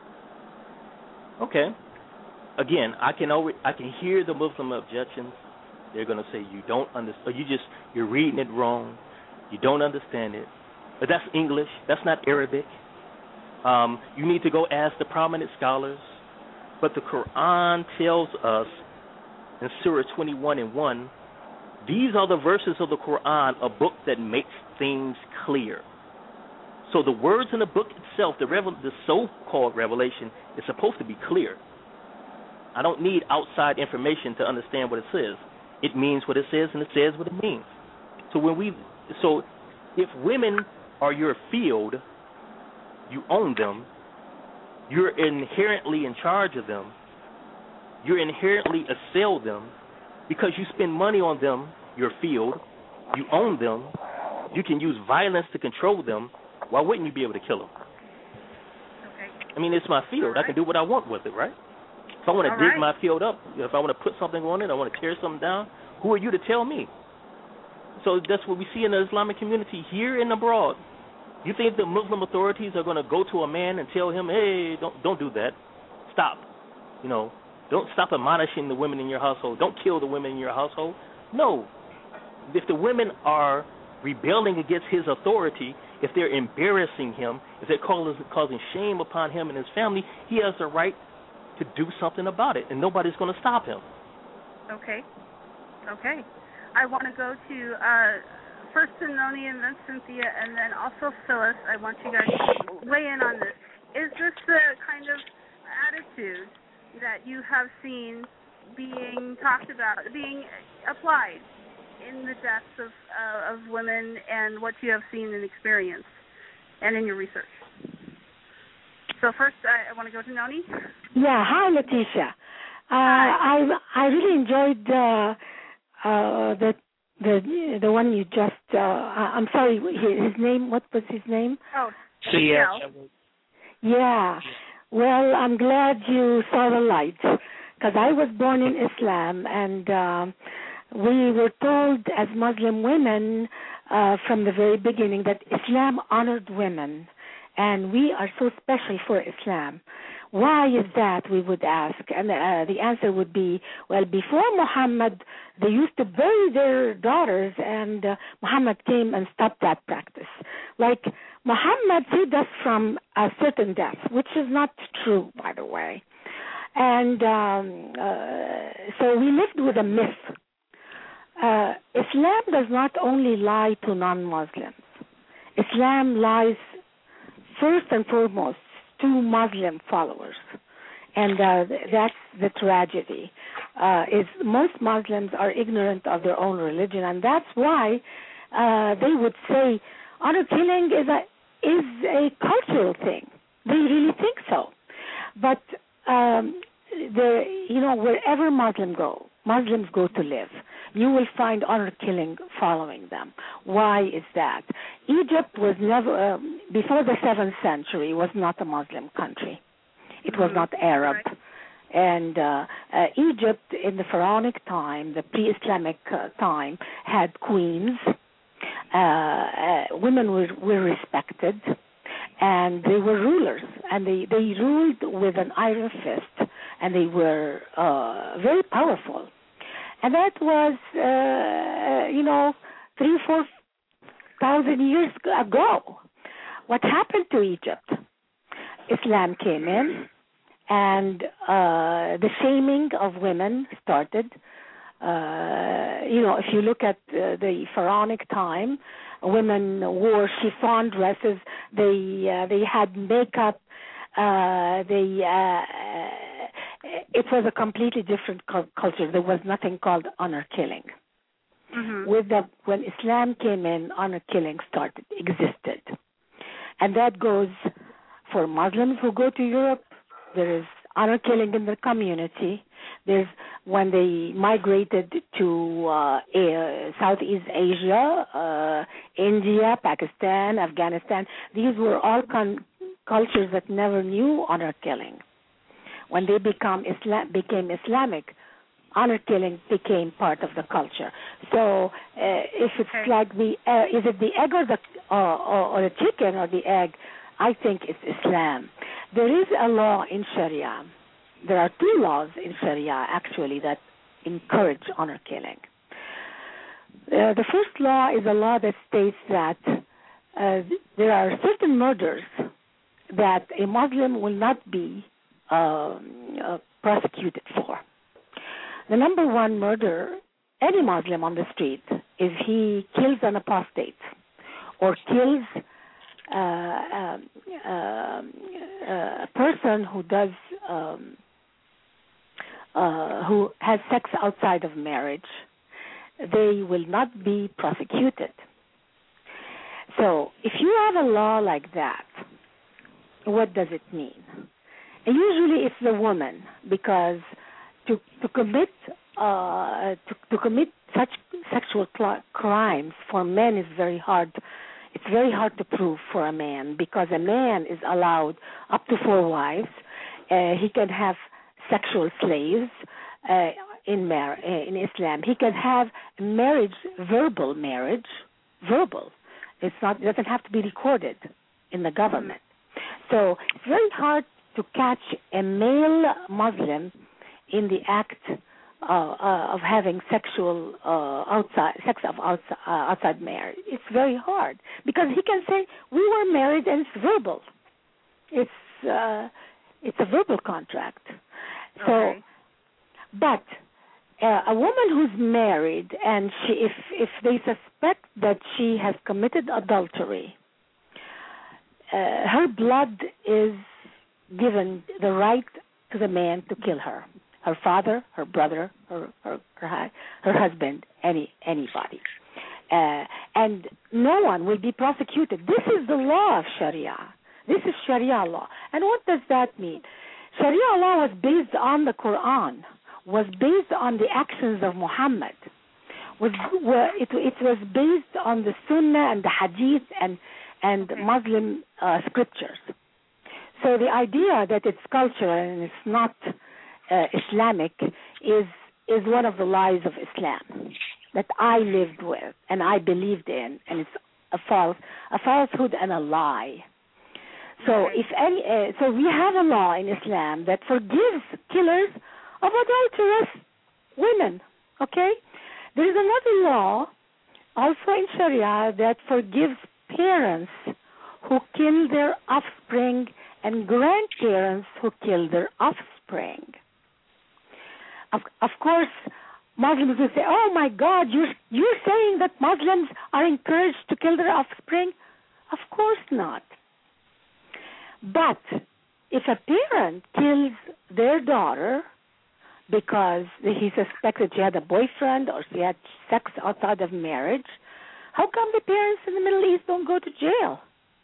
Okay. Again, I can always, I can hear the Muslim objections. They're going to say you don't understand, you just you're reading it wrong, you don't understand it. But that's English. That's not Arabic. Um, you need to go ask the prominent scholars. But the Quran tells us in Surah twenty-one and one, these are the verses of the Quran, a book that makes things clear. So the words in the book itself, the, revel- the so-called revelation, is supposed to be clear. I don't need outside information to understand what it says. It means what it says, and it says what it means. So when we, so if women are your field, you own them. You're inherently in charge of them. You inherently assail them because you spend money on them, your field. You own them. You can use violence to control them. Why wouldn't you be able to kill them? Okay. I mean, it's my field. Right. I can do what I want with it, right? If I want to All dig right. my field up, if I want to put something on it, I want to tear something down, who are you to tell me? So that's what we see in the Islamic community here and abroad. You think the Muslim authorities are going to go to a man and tell him, hey, don't don't do that. Stop. You know, don't stop admonishing the women in your household. Don't kill the women in your household. No. If the women are rebelling against his authority, if they're embarrassing him, if they're causing, causing shame upon him and his family, he has the right to do something about it, and nobody's going to stop him. Okay. Okay. I want to go to uh, first to Noni and then Cynthia and then also Phyllis. I want you guys to weigh in on this. Is this the kind of attitude that you have seen being talked about, being applied in the deaths of, uh, of women and what you have seen and experienced and in your research? So first, I, I want to go to Noni. Yeah, hi, Leticia. Uh, hi. I I really enjoyed uh, uh, the the the one you just. Uh, I'm sorry, his name. What was his name? Oh, Yeah. Yeah. Well, I'm glad you saw the light, because I was born in Islam, and uh, we were told as Muslim women uh, from the very beginning that Islam honored women. And we are so special for Islam. Why is that, we would ask? And uh, the answer would be, well, before Muhammad, they used to bury their daughters, and uh, Muhammad came and stopped that practice. Like, Muhammad saved us from a certain death, which is not true, by the way. And um, uh, so we lived with a myth. Uh, Islam does not only lie to non-Muslims. Islam lies first and foremost to Muslim followers, and uh, that's the tragedy. Uh, is most Muslims are ignorant of their own religion, and that's why uh, they would say honor killing is a is a cultural thing. They really think so, but um, the you know wherever Muslims go, Muslims go to live. You will find honor killing following them. Why is that? Egypt was never, um, before the seventh century, was not a Muslim country. It was not Arab. Right. And uh, uh, Egypt, in the pharaonic time, the pre-Islamic uh, time, had queens. Uh, uh, women were, were respected. and they were rulers, and they, they ruled with an iron fist, and they were uh, very powerful. And that was, uh, you know, three, four thousand years ago. What happened to Egypt? Islam came in, and uh, the shaming of women started. Uh, you know, if you look at uh, the pharaonic time, women wore chiffon dresses. They uh, they had makeup. Uh, they uh, it was a completely different cu- culture. There was nothing called honor killing. Mm-hmm. With the when Islam came in, honor killing started existed, and that goes for Muslims who go to Europe. There is honor killing in the community. There's when they migrated to uh, uh, Southeast Asia, uh, India, Pakistan, Afghanistan. These were all con- cultures that never knew honor killing. When they become Islam, became Islamic, honor killing became part of the culture. So, uh, if it's okay. like the uh, is it the egg or the uh, or, or the chicken or the egg? I think it's Islam. There is a law in Sharia. There are two laws in Sharia, actually, that encourage honor killing. Uh, the first law is a law that states that uh, there are certain murders that a Muslim will not be uh, uh, prosecuted for. The number one murder, any Muslim on the street, if he kills an apostate or kills uh, um, uh, a person who does um, uh, who has sex outside of marriage, they will not be prosecuted. So, if you have a law like that, what does it mean? And usually, it's the woman, because to to commit uh, to, to commit such sexual cl- crimes for men is very hard. It's very hard to prove for a man, because a man is allowed up to four wives. Uh, he can have sexual slaves uh, in mar- in Islam. He can have marriage, verbal marriage, verbal. It's not. It doesn't have to be recorded in the government. So it's very hard to catch a male Muslim in the act uh, uh, of having sexual uh, outside sex of outside, uh, outside marriage. It's very hard, because he can say we were married and it's verbal. It's uh, it's a verbal contract. So, okay. but uh, a woman who's married and she, if if they suspect that she has committed adultery, uh, her blood is given the right to the man to kill her. Her father, her brother, her her her, her husband, any anybody, uh, and no one will be prosecuted. This is the law of Sharia. This is Sharia law. And what does that mean? Sharia law was based on the Quran, was based on the actions of Muhammad. Was it, it was based on the Sunnah and the Hadith and and okay. Muslim uh, scriptures. So the idea that it's cultural and it's not uh, Islamic is is one of the lies of Islam that I lived with and I believed in, and it's a false, a falsehood and a lie. So if any, uh, so we have a law in Islam that forgives killers of adulterous women. Okay, there is another law also in Sharia that forgives parents who kill their offspring and grandparents who kill their offspring. Of, of course, Muslims will say, "Oh my God, you're you're saying that Muslims are encouraged to kill their offspring?" Of course not. But if a parent kills their daughter because he suspected she had a boyfriend or she had sex outside of marriage, how come the parents in the Middle East don't go to jail?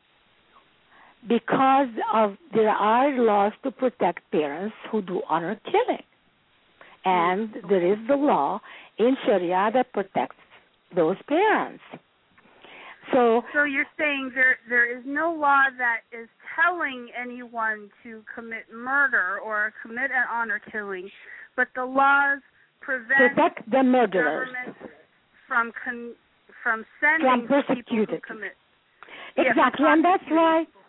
Because of there are laws to protect parents who do honor killing. And there is the law in Sharia that protects those parents. So, so you're saying there there is no law that is telling anyone to commit murder or commit an honor killing, but the laws prevent protect the murderers government from con, from sending from persecuted. people who commit. Exactly, yeah, and that's why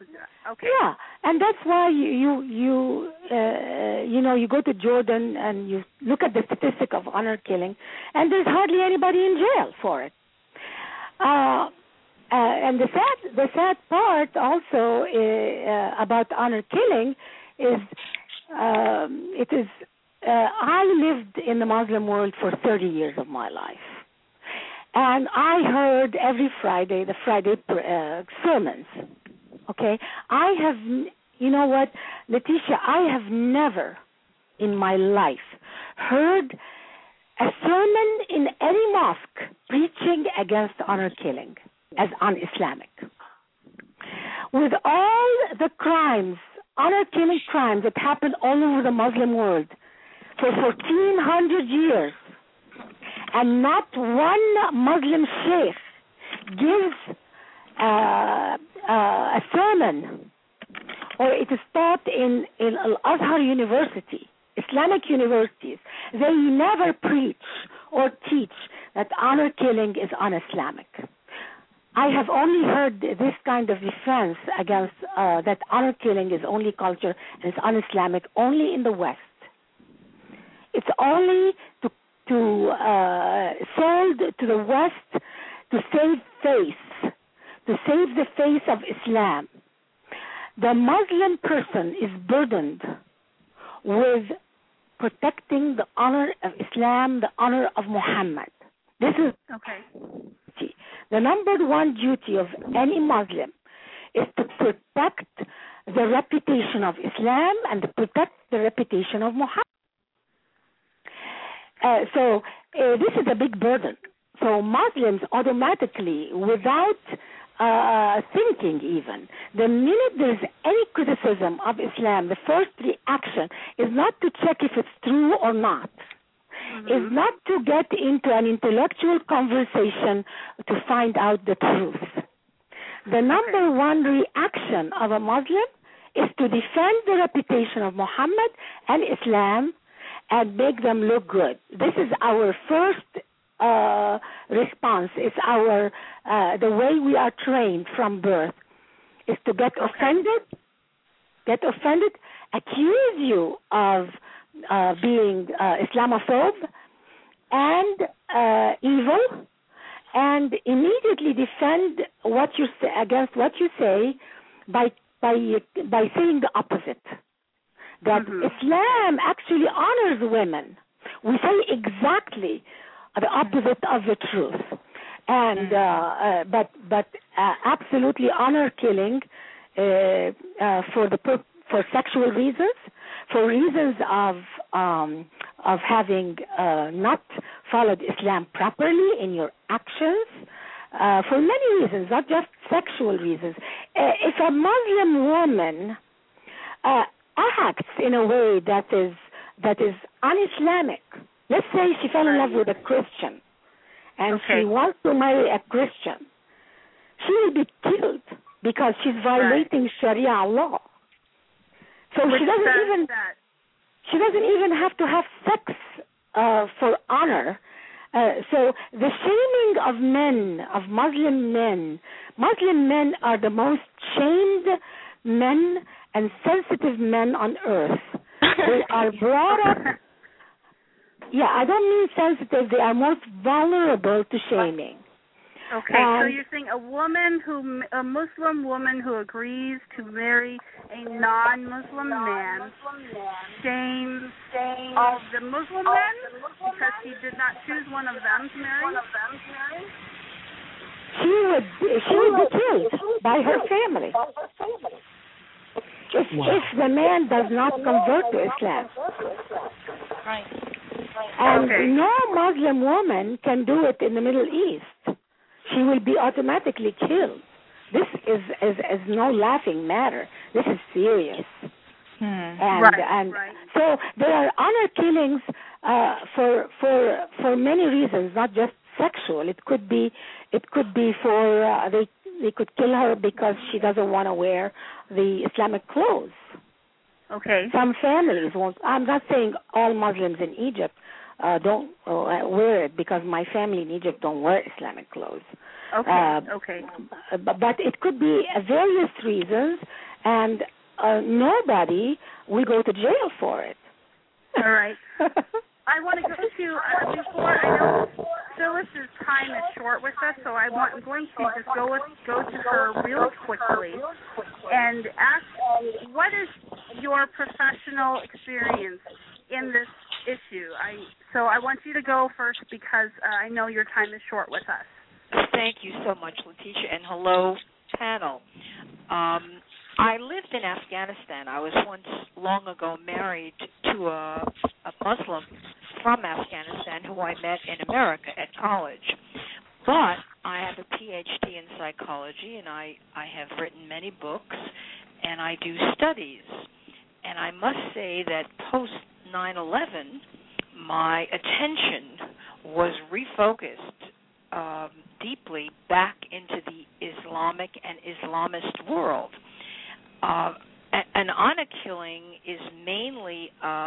Okay. Yeah, and that's why you you you, uh, you know you go to Jordan and you look at the statistic of honor killing, and there's hardly anybody in jail for it. Uh, uh, and the sad the sad part also uh, about honor killing is um, it is uh, I lived in the Muslim world for thirty years of my life. And I heard every Friday, the Friday uh, sermons, okay? I have, you know what, Letitia, I have never in my life heard a sermon in any mosque preaching against honor killing as un-Islamic. With all the crimes, honor killing crimes that happen all over the Muslim world for fourteen hundred years, and not one Muslim sheikh gives uh, uh, a sermon, or it is taught in, in Al-Azhar University, Islamic universities. They never preach or teach that honor killing is un-Islamic. I have only heard this kind of defense against uh, that honor killing is only culture and it's un-Islamic only in the West. It's only to to uh, sold to the West to save face, to save the face of Islam. The Muslim person is burdened with protecting the honor of Islam, the honor of Muhammad. This is okay. The number one duty of any Muslim is to protect the reputation of Islam and to protect the reputation of Muhammad. Uh, so uh, this is a big burden. So Muslims automatically, without uh, thinking even, the minute there is any criticism of Islam, the first reaction is not to check if it's true or not. Mm-hmm. Is not to get into an intellectual conversation to find out the truth. The number okay. one reaction of a Muslim is to defend the reputation of Muhammad and Islam and make them look good. This is our first uh, response. It's our uh, the way we are trained from birth is to get okay. offended, get offended, accuse you of uh, being uh, Islamophobe and uh, evil, and immediately defend what you say against what you say by by by saying the opposite. That mm-hmm. Islam actually honors women. We say exactly the opposite of the truth, and uh, uh, but but uh, absolutely honor killing uh, uh, for the for sexual reasons, for reasons of um, of having uh, not followed Islam properly in your actions, uh, for many reasons, not just sexual reasons. Uh, if a Muslim woman uh, acts in a way that is that is un-Islamic. Let's say she fell in love with a Christian, and okay. she wants to marry a Christian. She will be killed because she's violating right. Sharia law. So Which she doesn't that, even that. she doesn't even have to have sex uh, for honor. Uh, so the shaming of men, of Muslim men, Muslim men are the most shamed men and sensitive men on earth. They are brought up. Yeah, I don't mean sensitive. They are most vulnerable to shaming. Okay, and so you're saying a woman who, a Muslim woman who agrees to marry a non-Muslim man shames of the Muslim men because he did not choose one of them to marry? She would, she would be killed by her family. If, wow. if the man does not convert to Islam. Right. And okay. no Muslim woman can do it in the Middle East. She will be automatically killed. This is, is, is no laughing matter. This is serious. Hmm. And, right, and right. so there are honor killings uh, for for for many reasons, not just sexual. It could be it could be for uh, they they could kill her because she doesn't want to wear the Islamic clothes. Okay. Some families won't. I'm not saying all Muslims in Egypt uh, don't uh, wear it, because my family in Egypt don't wear Islamic clothes. Okay. Uh, okay. But, but it could be uh, various reasons, and uh, nobody will go to jail for it. All right. I want to go to, uh, before, I know Phyllis's time is short with us, so I want, I'm going to just go with, go to her really quickly and ask, what is your professional experience in this issue? I So I want you to go first because uh, I know your time is short with us. Thank you so much, Letitia, and hello, panel. Um, I lived in Afghanistan. I was once long ago married to a, a Muslim from Afghanistan who I met in America at college. But I have a P H D in psychology, and I, I have written many books, and I do studies. And I must say that post nine eleven, my attention was refocused um, deeply back into the Islamic and Islamist world. Uh, an honor killing is mainly uh,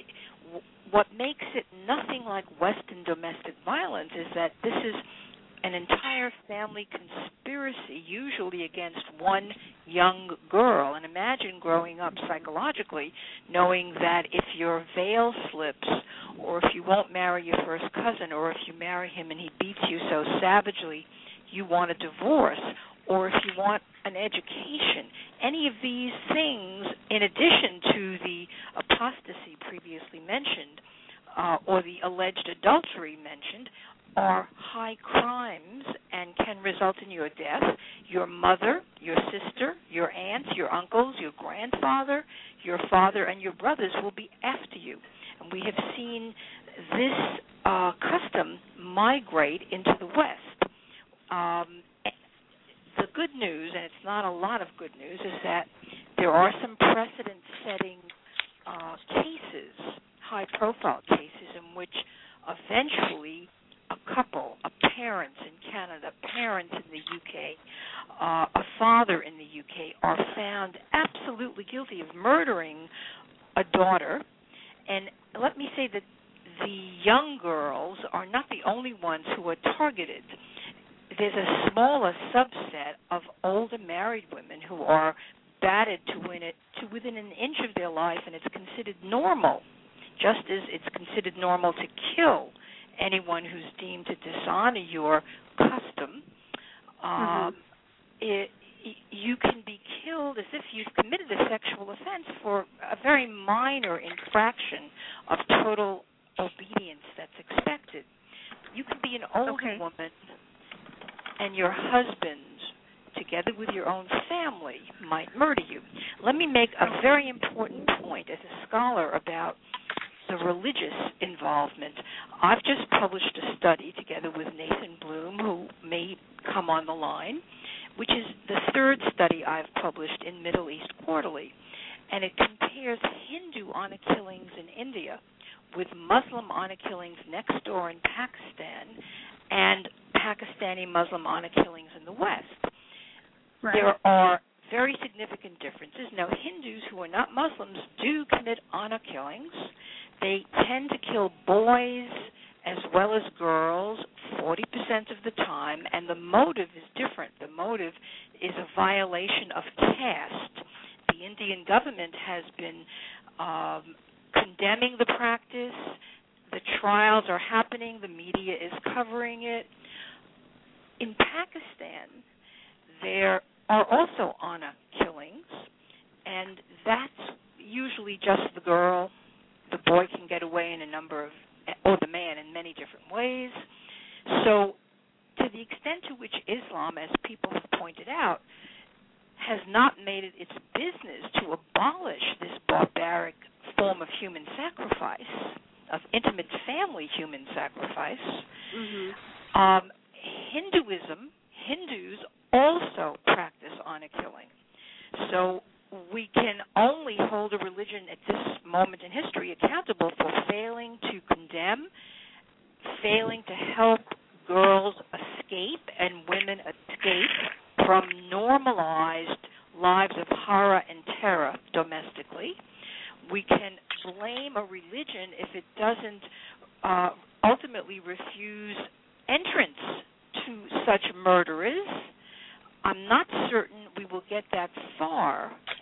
what makes it nothing like Western domestic violence is that this is an entire family conspiracy, usually against one young girl. And imagine growing up psychologically knowing that if your veil slips, or if you won't marry your first cousin, or if you marry him and he beats you so savagely you want a divorce, or if you want an education, any of these things, in addition to the apostasy previously mentioned, uh, or the alleged adultery mentioned, are high crimes and can result in your death. Your mother, your sister, your aunts, your uncles, your grandfather, your father, and your brothers will be after you. And we have seen this uh, custom migrate into the West. Um, the good news, and it's not a lot of good news, is that there are some precedent-setting uh, cases, high-profile cases, in which eventually a couple, a parents in Canada, parents in the U K, uh, a father in the U K are found absolutely guilty of murdering a daughter. And let me say that the young girls are not the only ones who are targeted. There's a smaller subset of older married women who are battered to win it to within an inch of their life, and it's considered normal, just as it's considered normal to kill anyone who's deemed to dishonor your custom. Mm-hmm. Um, it, you can be killed as if you've committed a sexual offense for a very minor infraction of total obedience that's expected. You can be an older okay. woman and your husband, together with your own family, might murder you. Let me make a very important point as a scholar about the religious involvement. I've just published a study together with Nathan Bloom, who may come on the line, which is the third study I've published in Middle East Quarterly, and it compares Hindu honor killings in India with Muslim honor killings next door in Pakistan and Pakistani Muslim honor killings in the West. Right. There are very significant differences. Now, Hindus who are not Muslims do commit honor killings. They tend to kill boys as well as girls forty percent of the time, and the motive is different. The motive is a violation of caste. The Indian government has been um, condemning the practice. The trials are happening. The media is covering it. In Pakistan, there are also honor killings, and that's usually just the girl. The boy can get away in a number of, or the man in many different ways. So to the extent to which Islam, as people have pointed out, has not made it its business to abolish this barbaric form of human sacrifice, of intimate family human sacrifice, mm-hmm. um, Hinduism, Hindus also practice honor killing. So we can only hold a religion at this moment in history accountable for failing to condemn, failing to help girls escape and women escape from normalized lives of horror and terror domestically. We can blame a religion if it doesn't uh, ultimately refuse entrance to such murderers. I'm not certain we will get that far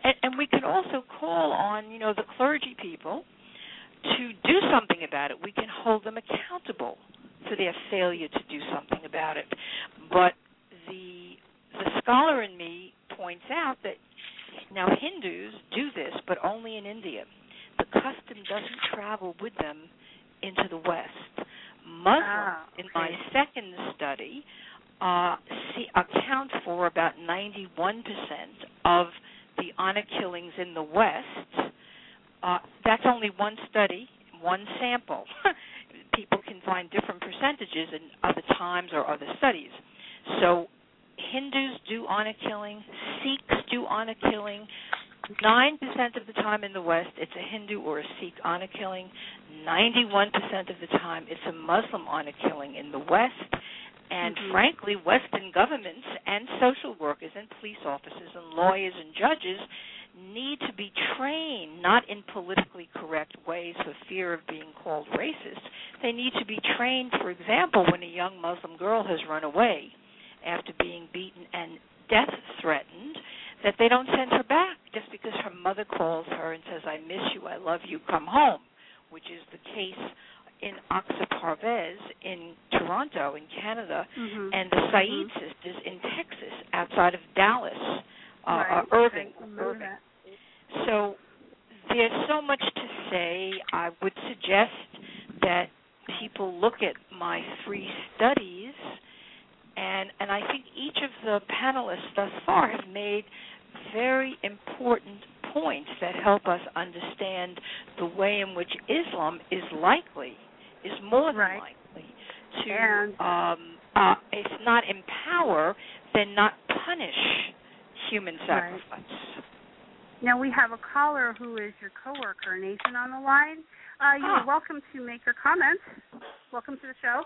and, and we can also call on, you know, the clergy people to do something about it. We can hold them accountable for their failure to do something about it. But the the scholar in me points out that now Hindus do this, but only in India. The custom doesn't travel with them into the West. Muslims, ah, okay. in my second study, uh, see, account for about ninety-one percent of the honor killings in the West. Uh, that's only one study, one sample. People can find different percentages in other times or other studies. So Hindus do honor killing, Sikhs do honor killing. nine percent of the time in the West, it's a Hindu or a Sikh honor killing. ninety-one percent of the time, it's a Muslim honor killing in the West. And mm-hmm. frankly, Western governments and social workers and police officers and lawyers and judges need to be trained, not in politically correct ways for fear of being called racist. They need to be trained, for example, when a young Muslim girl has run away after being beaten and death threatened, that they don't send her back just because her mother calls her and says, I miss you, I love you, come home, which is the case in Aqsa Parvez in Toronto in Canada, mm-hmm. and the Said mm-hmm. sisters in Texas outside of Dallas, uh, right. uh, Irving. Irving. So there's so much to say. I would suggest that people look at my three studies, and and I think each of the panelists thus far have made very important points that help us understand the way in which Islam is likely, is more than right. likely, to, and, um, uh, if not empower, then not punish human sacrifice. Right. Now we have a caller who is your coworker, Nathan, on the line. Uh, you're ah. welcome to make your comments. Welcome to the show.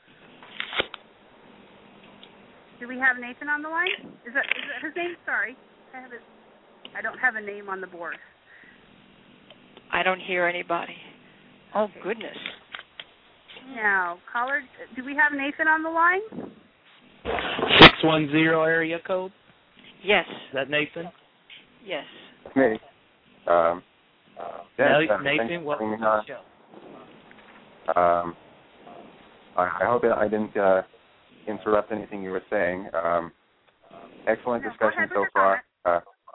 Do we have Nathan on the line? Is that, is that his name? Sorry, I have it. I don't have a name on the board. I don't hear anybody. Oh goodness. Now, caller, do we have Nathan on the line? six one zero area code? Yes. Is that Nathan? Yes. Me. Um, yes, no, um, Nathan, welcome to the show. Um, I, I hope I didn't uh, interrupt anything you were saying. Um, excellent no, discussion so far. Uh,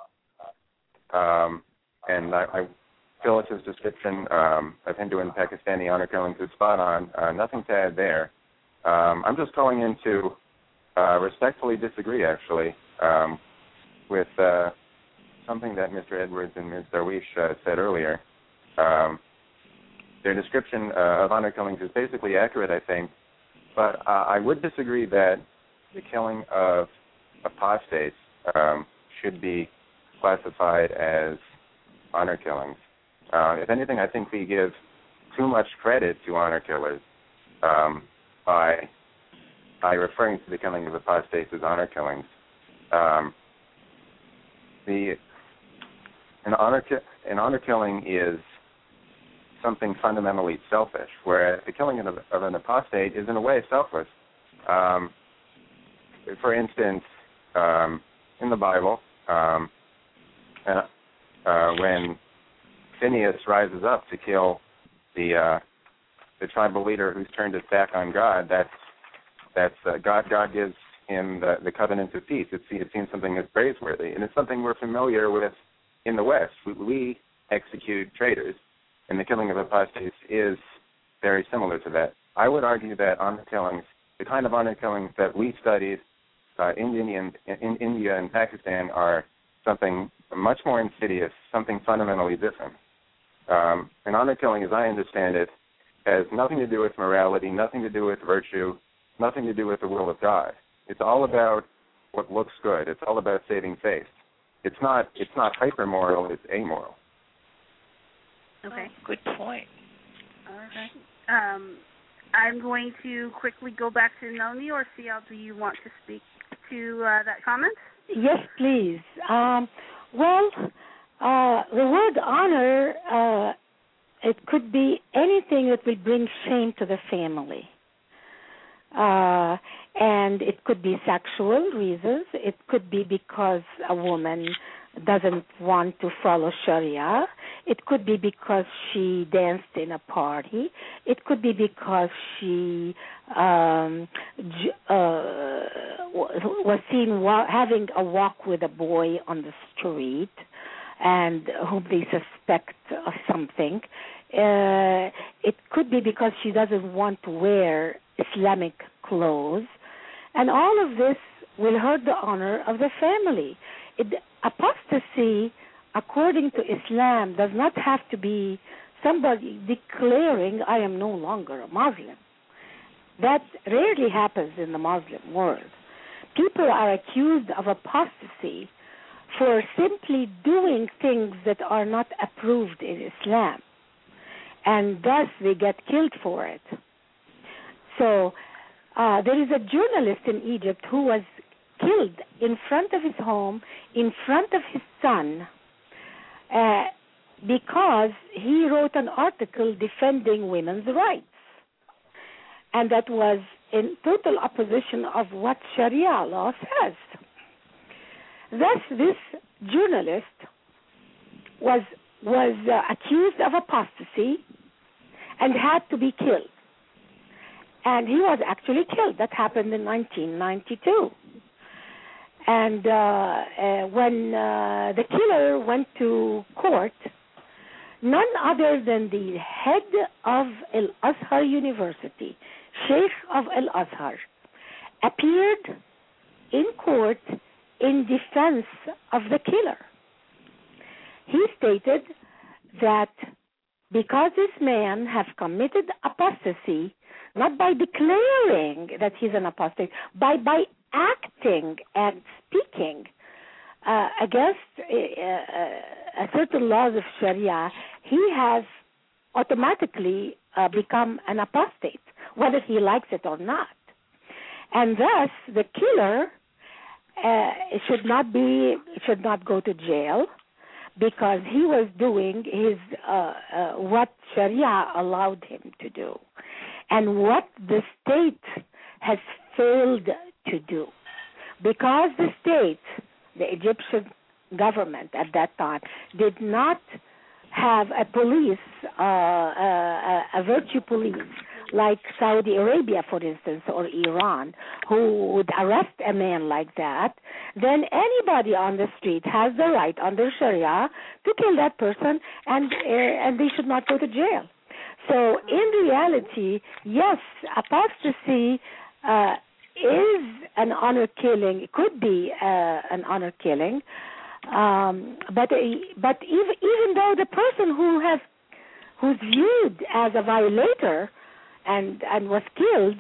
um, and I, I Phyllis's description um, of Hindu and Pakistani honor killings is spot on. Uh, nothing to add there. Um, I'm just calling in to uh, respectfully disagree, actually, um, with uh, something that Mister Edwards and Miz Darwish uh, said earlier. Um, their description uh, of honor killings is basically accurate, I think, but uh, I would disagree that the killing of apostates um, should be classified as honor killings. Uh, if anything, I think we give too much credit to honor killers um, by by referring to the killing of apostates as honor killings. Um, the an honor ki- an honor killing is something fundamentally selfish, whereas the killing of, of an apostate is in a way selfless. Um, for instance, um, in the Bible, um, uh, uh, when Phineas rises up to kill the uh, the tribal leader who's turned his back on God, that's that's uh, God. God gives him the, the covenant of peace. It's, it seems something that's praiseworthy, and it's something we're familiar with in the West. We, we execute traitors, and the killing of apostates is very similar to that. I would argue that honor killings, the kind of honor killings that we studied uh, in, Indian, in India and Pakistan, are something much more insidious, something fundamentally different. Um, an honor killing, as I understand it, has nothing to do with morality, nothing to do with virtue, nothing to do with the will of God. It's all about what looks good. It's all about saving face. It's not. It's not hyper-moral. It's amoral. Okay. Oh, good point. All right. Um, I'm going to quickly go back to Noni, or C L, do you want to speak to uh, that comment? Yes, please. Um, well, uh, the word honor, uh, it could be anything that will bring shame to the family. Uh, and it could be sexual reasons. It could be because a woman doesn't want to follow Sharia. It could be because she danced in a party. It could be because she um, j- uh, was seen wa- having a walk with a boy on the street and whom they suspect of something. Uh, it could be because she doesn't want to wear Islamic clothes. And all of this will hurt the honor of the family. It, apostasy, according to Islam, does not have to be somebody declaring, I am no longer a Muslim. That rarely happens in the Muslim world. People are accused of apostasy for simply doing things that are not approved in Islam, and thus they get killed for it. So uh, there is a journalist in Egypt who was killed in front of his home, in front of his son, uh, because he wrote an article defending women's rights. And that was in total opposition of what Sharia law says. Thus, this journalist was was uh, accused of apostasy and had to be killed. And he was actually killed. That happened in nineteen ninety-two. And uh, uh, when uh, the killer went to court, none other than the head of Al-Azhar University, Sheikh of Al-Azhar, appeared in court in defense of the killer. He stated that because this man has committed apostasy, not by declaring that he's an apostate, by by acting and speaking uh, against uh, uh, certain laws of Sharia, he has automatically uh, become an apostate, whether he likes it or not. And thus, the killer uh, should not be should not go to jail, because he was doing his uh, uh, what Sharia allowed him to do, and what the state has failed to do. Because the state, the Egyptian government at that time, did not have a police, uh, uh, a virtue police, like Saudi Arabia, for instance, or Iran, who would arrest a man like that, then anybody on the street has the right under Sharia to kill that person, and uh, and they should not go to jail. So in reality, yes, apostasy uh, is an honor killing. It could be uh, an honor killing, um, but but even even though the person who has who's viewed as a violator and and was killed,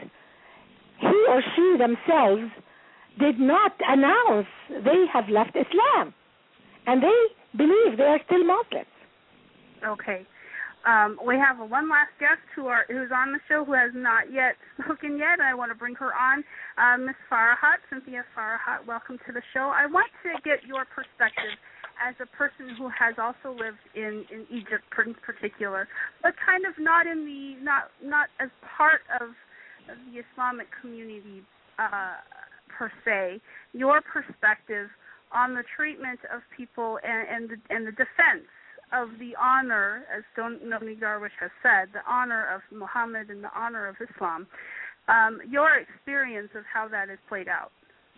he or she themselves did not announce they have left Islam, and they believe they are still Muslims. Okay. Um, we have one last guest who are who's on the show who has not yet spoken yet, and I want to bring her on. Uh, Miss Farahat, Cynthia Farahat, welcome to the show. I want to get your perspective as a person who has also lived in, in Egypt in particular, but kind of not in the not not as part of, of the Islamic community uh, per se. Your perspective on the treatment of people and, and the and the defense of the honor, as Noni Darwish has said, the honor of Muhammad and the honor of Islam. Um, your experience of how that has played out.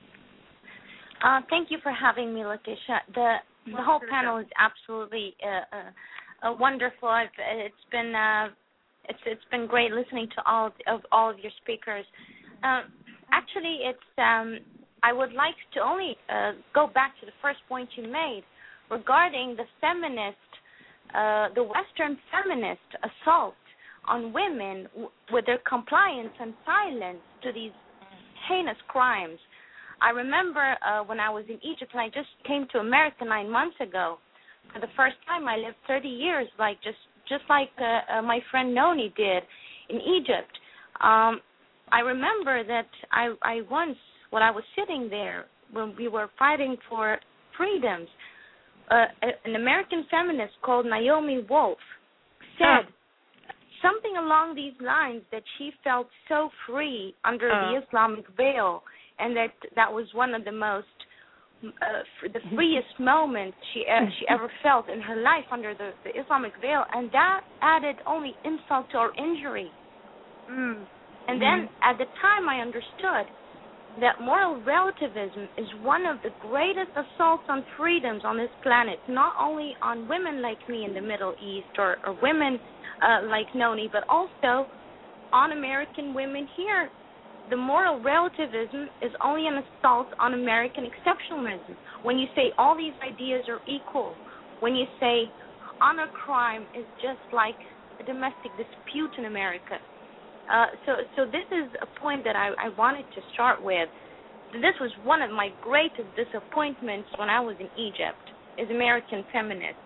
Uh, thank you for having me, Letitia. The the whole panel is absolutely uh, uh, uh, wonderful. I've, it's been uh, it's it's been great listening to all of all of your speakers. Uh, actually, it's um, I would like to only uh, go back to the first point you made regarding the feminist, uh, the Western feminist assault on women w- with their compliance and silence to these heinous crimes. I remember uh, when I was in Egypt, and I just came to America nine months ago. For the first time, I lived thirty years, like just just like uh, uh, my friend Noni did in Egypt. Um, I remember that I, I once, when I was sitting there, when we were fighting for freedoms, uh, an American feminist called Naomi Wolf said uh. something along these lines, that she felt so free under uh. the Islamic veil, and that that was one of the most uh, the freest moment she uh, she ever felt in her life under the, the Islamic veil, and that added only insult to her injury. Mm. And then at the time I understood that moral relativism is one of the greatest assaults on freedoms on this planet, not only on women like me in the Middle East or, or women uh, like Noni, but also on American women here. The moral relativism is only an assault on American exceptionalism. When you say all these ideas are equal, when you say honor crime is just like a domestic dispute in America. Uh, so, so this is a point that I, I wanted to start with. This was one of my greatest disappointments when I was in Egypt, is American feminists.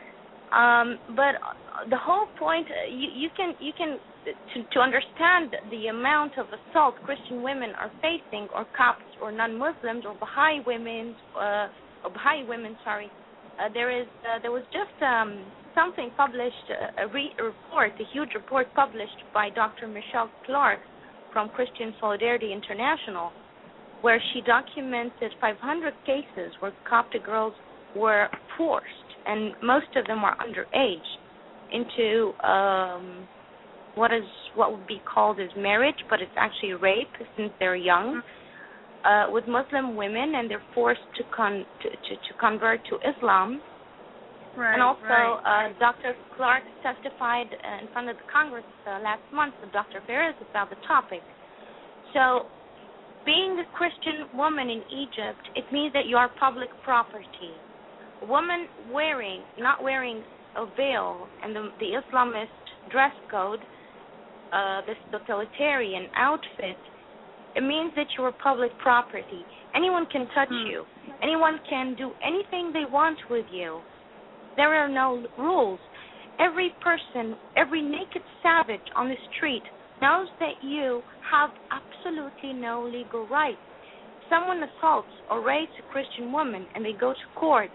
Um, but the whole point, uh, you, you can, you can to, to understand the amount of assault Christian women are facing, or Copts, or non-Muslims, or Baha'i women, uh, or Baha'i women, sorry. Uh, there is, uh, there was just um, something published, uh, a, re- a report, a huge report published by Doctor Michelle Clark from Christian Solidarity International, where she documented five hundred cases where Coptic girls were forced, and most of them were underage, into um, what is what would be called as marriage, but it's actually rape since they're young, uh, with Muslim women, and they're forced to con to, to, to convert to Islam. Right, and also, right. uh, Doctor Clark testified in front of the Congress uh, last month with Doctor Ferris about the topic. So, being a Christian woman in Egypt, it means that you are public property. A woman wearing, not wearing a veil and the, the Islamist dress code, uh, this totalitarian outfit, it means that you are public property. Anyone can touch mm. you. Anyone can do anything they want with you. There are no rules. Every person, every naked savage on the street knows that you have absolutely no legal rights. If someone assaults or rapes a Christian woman and they go to court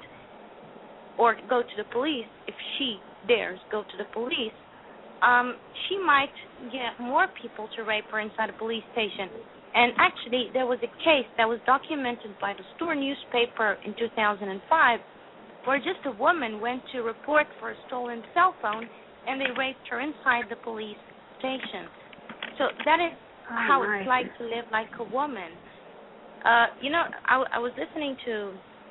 or go to the police, if she dares go to the police, um, she might get more people to rape her inside a police station. And actually, there was a case that was documented by the Star newspaper in two thousand five where just a woman went to report for a stolen cell phone and they raped her inside the police station. So that is oh, how nice. It's like to live like a woman. Uh, you know, I, I was listening to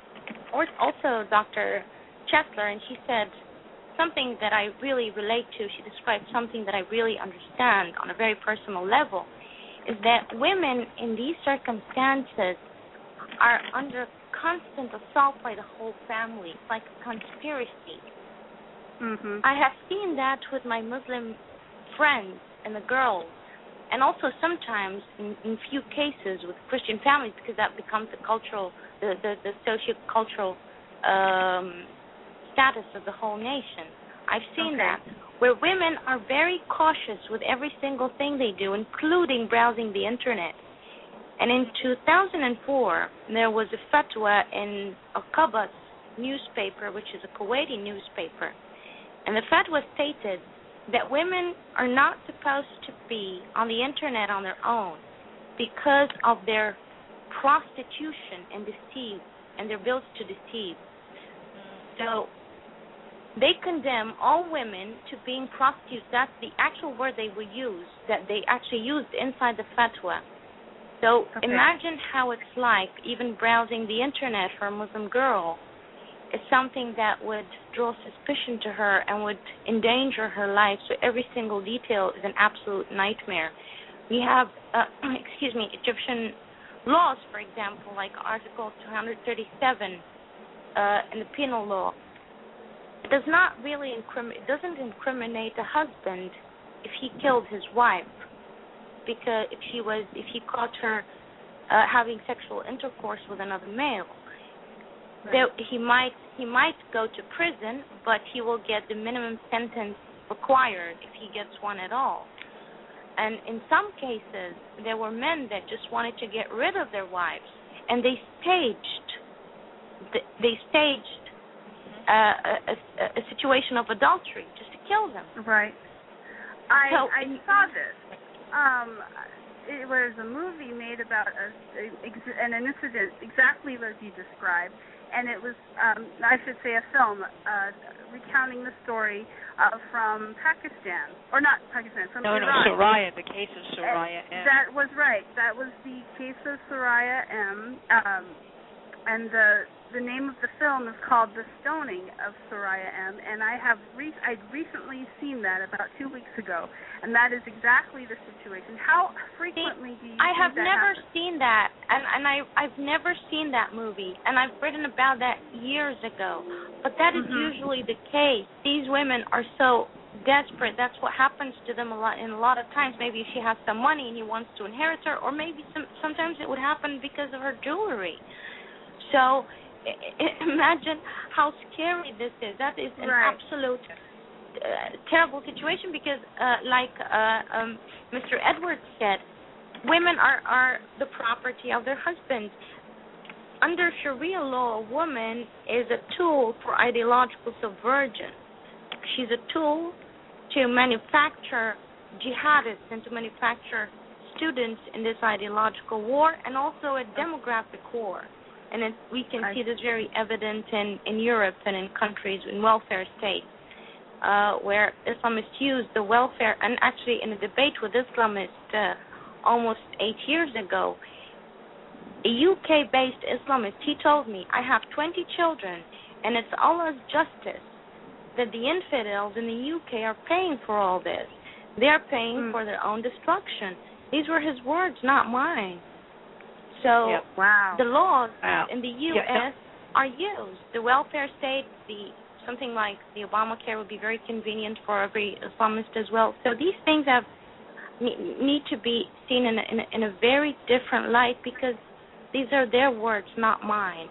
also Doctor Chesler, and she said something that I really relate to. She described something that I really understand on a very personal level, is that women in these circumstances are under constant assault by the whole family. It's like a conspiracy. Mm-hmm. I have seen that with my Muslim friends and the girls, and also sometimes in, in few cases with Christian families, because that becomes the cultural, the, the, the socio-cultural um, status of the whole nation. I've seen okay. that, where women are very cautious with every single thing they do, including browsing the Internet. And in two thousand four, there was a fatwa in Al-Qabas newspaper, which is a Kuwaiti newspaper, and the fatwa stated that women are not supposed to be on the Internet on their own because of their prostitution and deceit, and their bills to deceive. So they condemn all women to being prostitutes. That's the actual word they will use, that they actually used inside the fatwa. So okay. Imagine how it's like even browsing the Internet for a Muslim girl is something that would draw suspicion to her and would endanger her life. So every single detail is an absolute nightmare. We have, uh, excuse me, Egyptian laws, for example, like Article two thirty-seven uh, in the penal law. It does not really incriminate, it doesn't incriminate a husband if he killed his wife, because if she was, if he caught her uh, having sexual intercourse with another male, right. there, he might he might go to prison, but he will get the minimum sentence required if he gets one at all. And in some cases, there were men that just wanted to get rid of their wives, and they staged they staged uh, a, a, a situation of adultery just to kill them. Right. I so, I saw this. Um, it was a movie made about a, a, an incident exactly as you described, and it was, um, I should say, a film uh, recounting the story uh, from Pakistan, or not Pakistan, from no, Iran. No, Soraya, the case of Soraya M. That was right. That was the case of Soraya M. Um, and the the name of the film is called The Stoning of Soraya M. And I have re- I'd recently seen that about two weeks ago, and that is exactly the situation. How frequently do you? I have that never happen? seen that, and and I I've never seen that movie, and I've written about that years ago. But that is mm-hmm. usually the case. These women are so desperate. That's what happens to them a lot. And a lot of times, maybe she has some money and he wants to inherit her, or maybe some sometimes it would happen because of her jewelry. So imagine how scary this is. That is an right. absolute uh, terrible situation because, uh, like uh, um, Mister Edwards said, women are, are the property of their husbands. Under Sharia law, a woman is a tool for ideological subversion. She's a tool to manufacture jihadists and to manufacture students in this ideological war, and also a demographic war. And it, we can see this very evident in, in Europe and in countries, in welfare states, uh, where Islamists use the welfare. And actually, in a debate with Islamists uh, almost eight years ago, a U K-based Islamist, he told me, I have twenty children, and it's Allah's justice that the infidels in the U K are paying for all this. They're paying mm. for their own destruction. These were his words, not mine. So yep. wow. the laws wow. in the U S yep. are used. The welfare state, the something like the Obamacare would be very convenient for every Islamist as well. So these things have need to be seen in a, in a, in a very different light, because these are their words, not mine.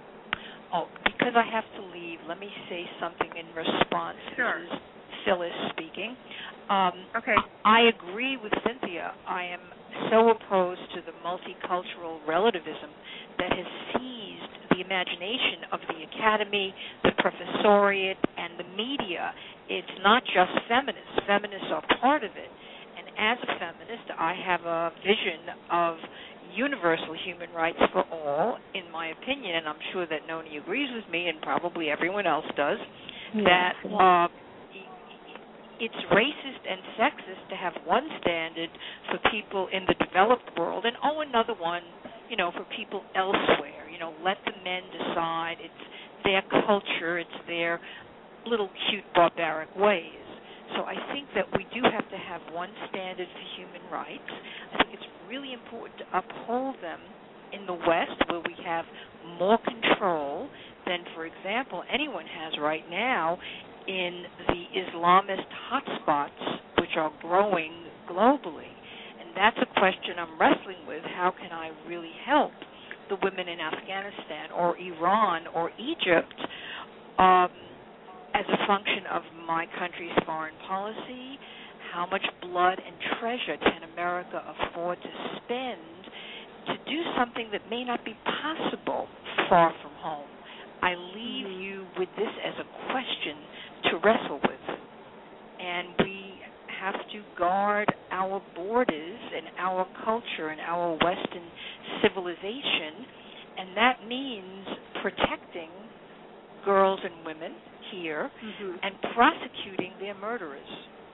Oh, because I have to leave, let me say something in response. Sure. This is Phyllis speaking. Um, okay. I agree with Cynthia. I am so opposed to the multicultural relativism that has seized the imagination of the academy, the professoriate, and the media. It's not just feminists. Feminists are part of it. And as a feminist, I have a vision of universal human rights for all, in my opinion, and I'm sure that Noni agrees with me, and probably everyone else does, yes. that uh, it's racist and sexist to have one standard for people in the developed world and, oh, another one, you know, for people elsewhere. You know, let the men decide. It's their culture. It's their little cute barbaric ways. So I think that we do have to have one standard for human rights. I think it's really important to uphold them in the West, where we have more control than, for example, anyone has right now in the Islamist hotspots, which are growing globally. And that's a question I'm wrestling with. How can I really help the women in Afghanistan or Iran or Egypt um, as a function of my country's foreign policy? How much blood and treasure can America afford to spend to do something that may not be possible far from home? I leave mm-hmm. you with this as a question to wrestle with. And we have to guard our borders and our culture and our Western civilization, and that means protecting girls and women here mm-hmm. and prosecuting their murderers.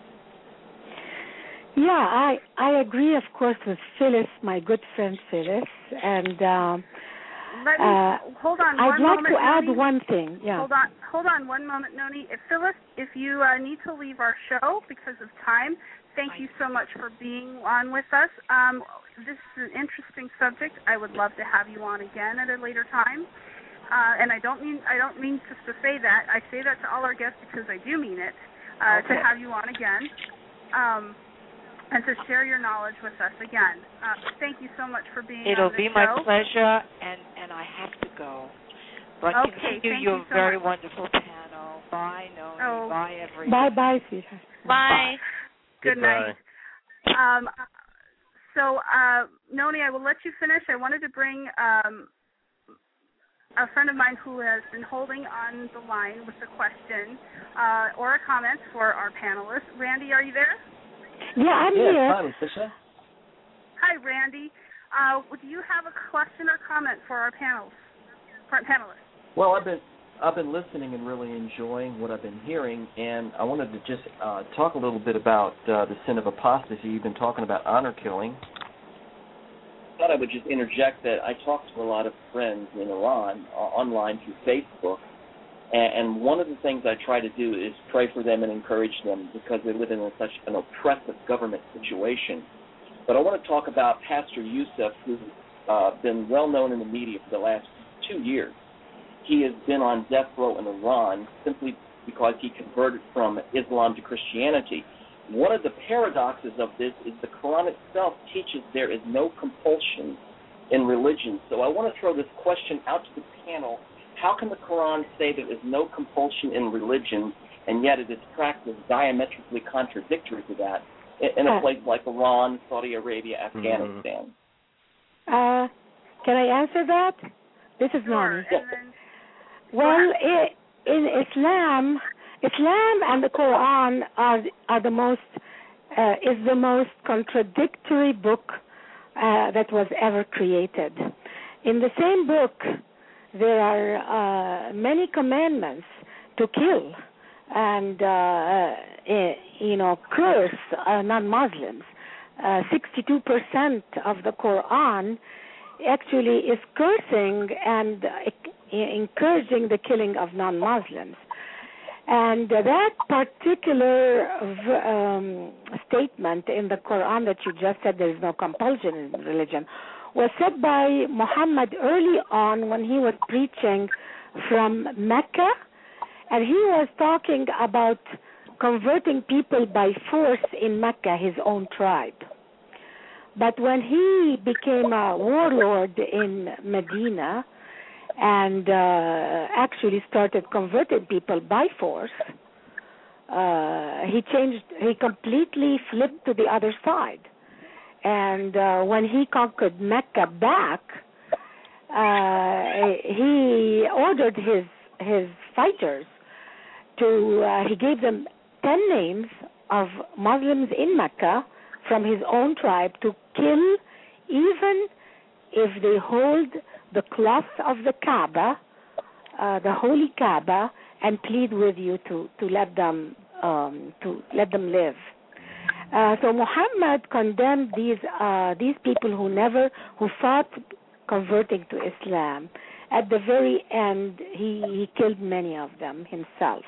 Yeah, I I agree, of course, with Phyllis, my good friend Phyllis, and um, Let me, uh, hold on I'd one like moment, to add Noni. one thing. Yeah. Hold on, hold on one moment, Noni. If Phyllis, if you uh, need to leave our show because of time, thank you so much for being on with us. Um, this is an interesting subject. I would love to have you on again at a later time. Uh, and I don't mean I don't mean just to say that. I say that to all our guests because I do mean it. Uh, okay. To have you on again. Um, and to share your knowledge with us again. Uh, thank you so much for being It'll on the be show. my pleasure, and, and I have to go. But okay, continue thank your you so very much. wonderful panel. Bye, Noni. Oh. Bye, everyone. Bye-bye, sweetheart. Bye. Good night. Um, so, uh, Noni, I will let you finish. I wanted to bring um, a friend of mine who has been holding on the line with a question uh, or a comment for our panelists. Randy, are you there? Yeah, I'm yes, here. Hi, Letitia. Hi, Randy. Uh, do you have a question or comment for our panels, for our panelists? Well, I've been I've been listening and really enjoying what I've been hearing, and I wanted to just uh, talk a little bit about uh, the sin of apostasy. You've been talking about honor killing. I thought I would just interject that I talk to a lot of friends in Iran uh, online through Facebook, and, and one of the things I try to do is pray for them and encourage them because they live in a, such an oppressive government situation. But I want to talk about Pastor Youssef, who's uh, been well known in the media for the last two years. He has been on death row in Iran simply because he converted from Islam to Christianity. One of the paradoxes of this is the Quran itself teaches there is no compulsion in religion. So I want to throw this question out to the panel. How can the Quran say there is no compulsion in religion, and yet it is practiced diametrically contradictory to that in a place like Iran, Saudi Arabia, Afghanistan? Uh, can I answer that? This is Sure. Nani. Well, it, in Islam, Islam and the Quran are are the most uh, is the most contradictory book uh, that was ever created. In the same book, there are uh, many commandments to kill and uh, uh, you know curse uh, non-Muslims. Uh, sixty-two percent of the Quran actually is cursing and uh, encouraging the killing of non-Muslims. And uh, that particular um, statement in the Quran that you just said, there is no compulsion in religion, was said by Muhammad early on when he was preaching from Mecca, and he was talking about converting people by force in Mecca, his own tribe. But when he became a warlord in Medina and uh, actually started converting people by force, uh, he changed, he completely flipped to the other side. And uh, when he conquered Mecca back, uh, he ordered his his fighters to, uh, he gave them ten names of Muslims in Mecca from his own tribe to kill even if they hold the cloth of the Kaaba, uh, the holy Kaaba, and plead with you to, to let them um, to let them live. Uh, so Muhammad condemned these uh, these people who never who fought converting to Islam. At the very end, he, he killed many of them himself.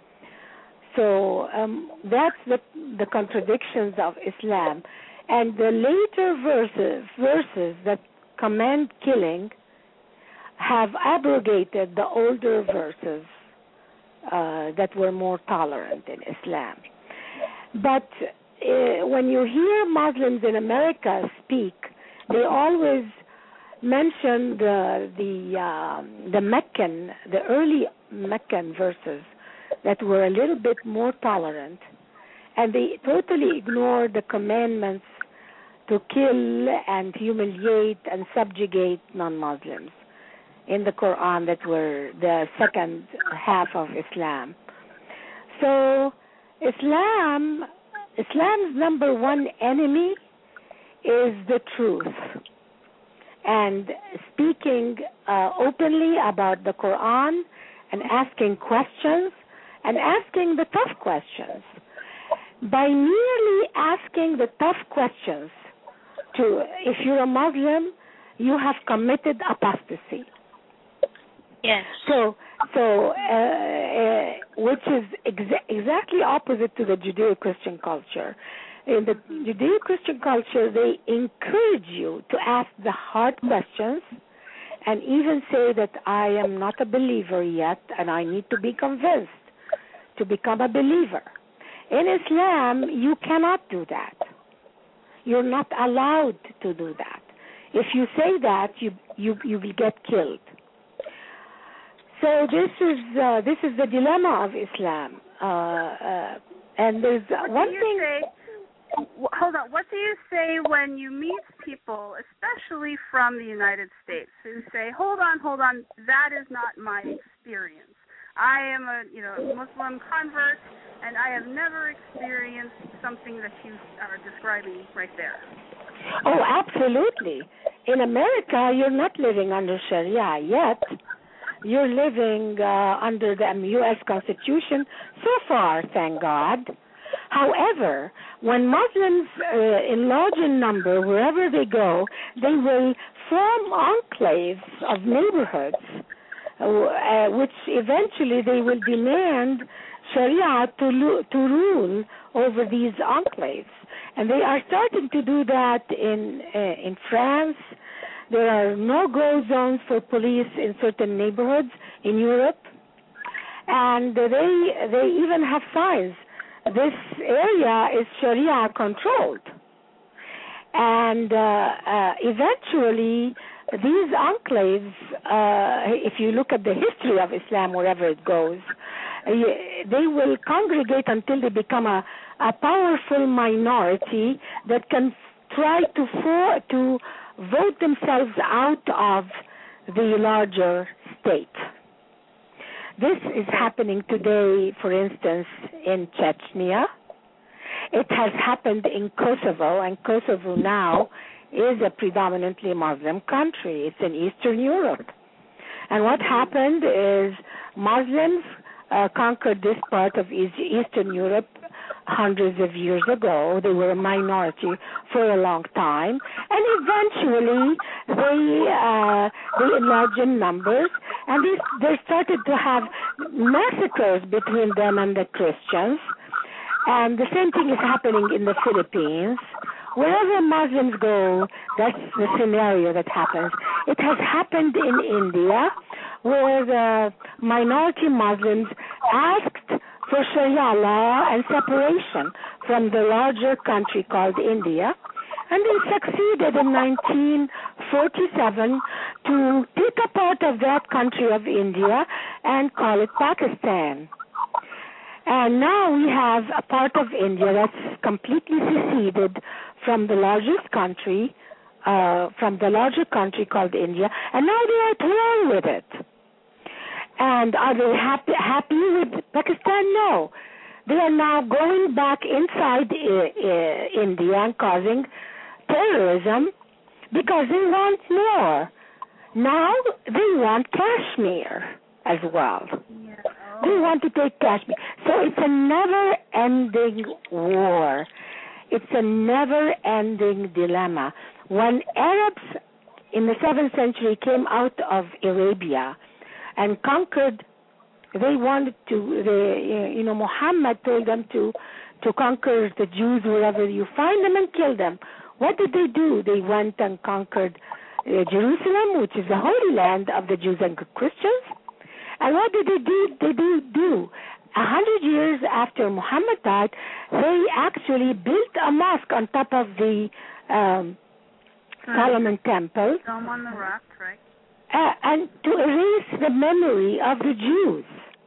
So um, that's the the contradictions of Islam, and the later verses verses that command killing have abrogated the older verses uh, that were more tolerant in Islam. But uh, when you hear Muslims in America speak, they always mention the the um, the Meccan, the early Meccan verses that were a little bit more tolerant, and they totally ignore the commandments to kill and humiliate and subjugate non-Muslims in the Quran that were the second half of Islam. So Islam, Islam's number one enemy is the truth. And speaking uh, openly about the Quran and asking questions and asking the tough questions. By merely asking the tough questions, to if you're a Muslim, you have committed apostasy. Yes. So, so uh, uh, which is exa- exactly opposite to the Judeo-Christian culture. In the Judeo-Christian culture, they encourage you to ask the hard questions and even say that I am not a believer yet and I need to be convinced to become a believer. In Islam, you cannot do that. You're not allowed to do that. If you say that, you you you will get killed. So this is uh, this is the dilemma of Islam. Uh, uh, and there's what one do you thing. Say, hold on. What do you say when you meet people, especially from the United States, who say, "Hold on, hold on, that is not my experience. I am a you know Muslim convert, and I have never experienced something that you are describing right there." Oh, absolutely. In America, you're not living under Sharia yet. You're living uh, under the U S Constitution so far, thank God. However, when Muslims uh, enlarge in number, wherever they go, they will form enclaves of neighborhoods, uh, which eventually they will demand Sharia to, lo- to rule over these enclaves. And they are starting to do that in uh, in France. There are no-go zones for police in certain neighborhoods in Europe. And they they even have signs. This area is Sharia controlled. And uh, uh, eventually, these enclaves, uh, if you look at the history of Islam, wherever it goes, uh, they will congregate until they become a, a powerful minority that can try to for, to vote themselves out of the larger state. This is happening today, for instance, in Chechnya. It has happened in Kosovo, and Kosovo now is a predominantly Muslim country. It's in Eastern Europe. And what happened is Muslims uh, conquered this part of Eastern Europe hundreds of years ago. They were a minority for a long time, and eventually they uh, they enlarged in numbers, and they, they started to have massacres between them and the Christians. And the same thing is happening in the Philippines. Wherever Muslims go, that's the scenario that happens. It has happened in India, where the minority Muslims asked for Sharia law and separation from the larger country called India, and they succeeded in nineteen forty-seven to take a part of that country of India and call it Pakistan. And now we have a part of India that's completely seceded from the largest country, uh, from the larger country called India, and now they are at war with it. And are they happy, happy with Pakistan? No. They are now going back inside uh, uh, India and causing terrorism because they want more. Now they want Kashmir as well. Yeah. Oh. They want to take Kashmir. So it's a never-ending war. It's a never-ending dilemma. When Arabs in the seventh century came out of Arabia and conquered, they wanted to, they, you know, Muhammad told them to, to conquer the Jews wherever you find them and kill them. What did they do? They went and conquered uh, Jerusalem, which is the holy land of the Jews and Christians. And what did they do? They do do. A hundred years after Muhammad died, they actually built a mosque on top of the um, Solomon Temple. Dome on the rock, right? Uh, and to erase the memory of the Jews.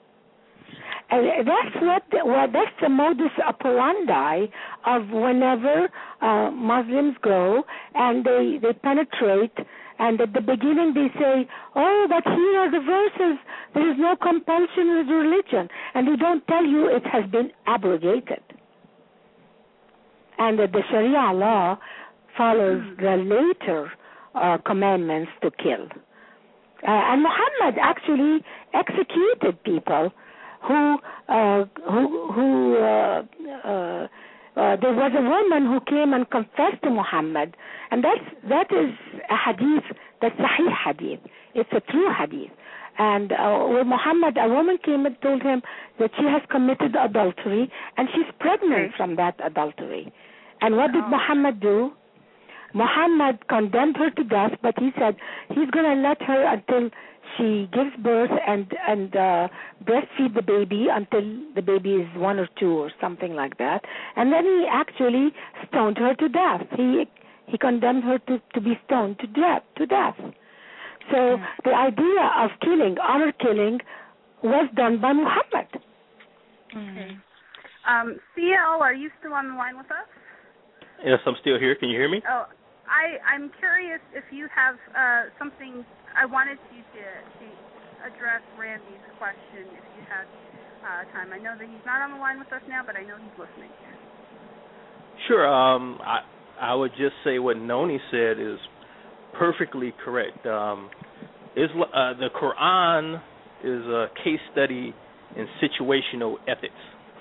And that's what, the, well, that's the modus operandi of whenever uh, Muslims go and they, they penetrate, and at the beginning they say, oh, but here are the verses, there is no compulsion with religion, and they don't tell you it has been abrogated. And that the Sharia law follows the later uh, commandments to kill. Uh, and Muhammad actually executed people who, uh, who, who uh, uh, uh, there was a woman who came and confessed to Muhammad, and that's, that is a hadith, that's Sahih hadith. It's a true hadith. And uh, with Muhammad, a woman came and told him that she has committed adultery, and she's pregnant from that adultery. And what did Muhammad do? Muhammad condemned her to death, but he said he's going to let her until she gives birth and and uh, breastfeed the baby until the baby is one or two or something like that. And then he actually stoned her to death. He he condemned her to, to be stoned to death. To death. So mm-hmm. the idea of killing, honor killing, was done by Muhammad. Okay. Um, C L, are you still on the line with us? Yes, I'm still here. Can you hear me? Oh, I, I'm curious if you have uh, something. I wanted you to, to address Randy's question if you had uh, time. I know that he's not on the line with us now, but I know he's listening. Sure. Um, I I would just say what Noni said is perfectly correct. Um, Isla- uh, the Quran is a case study in situational ethics.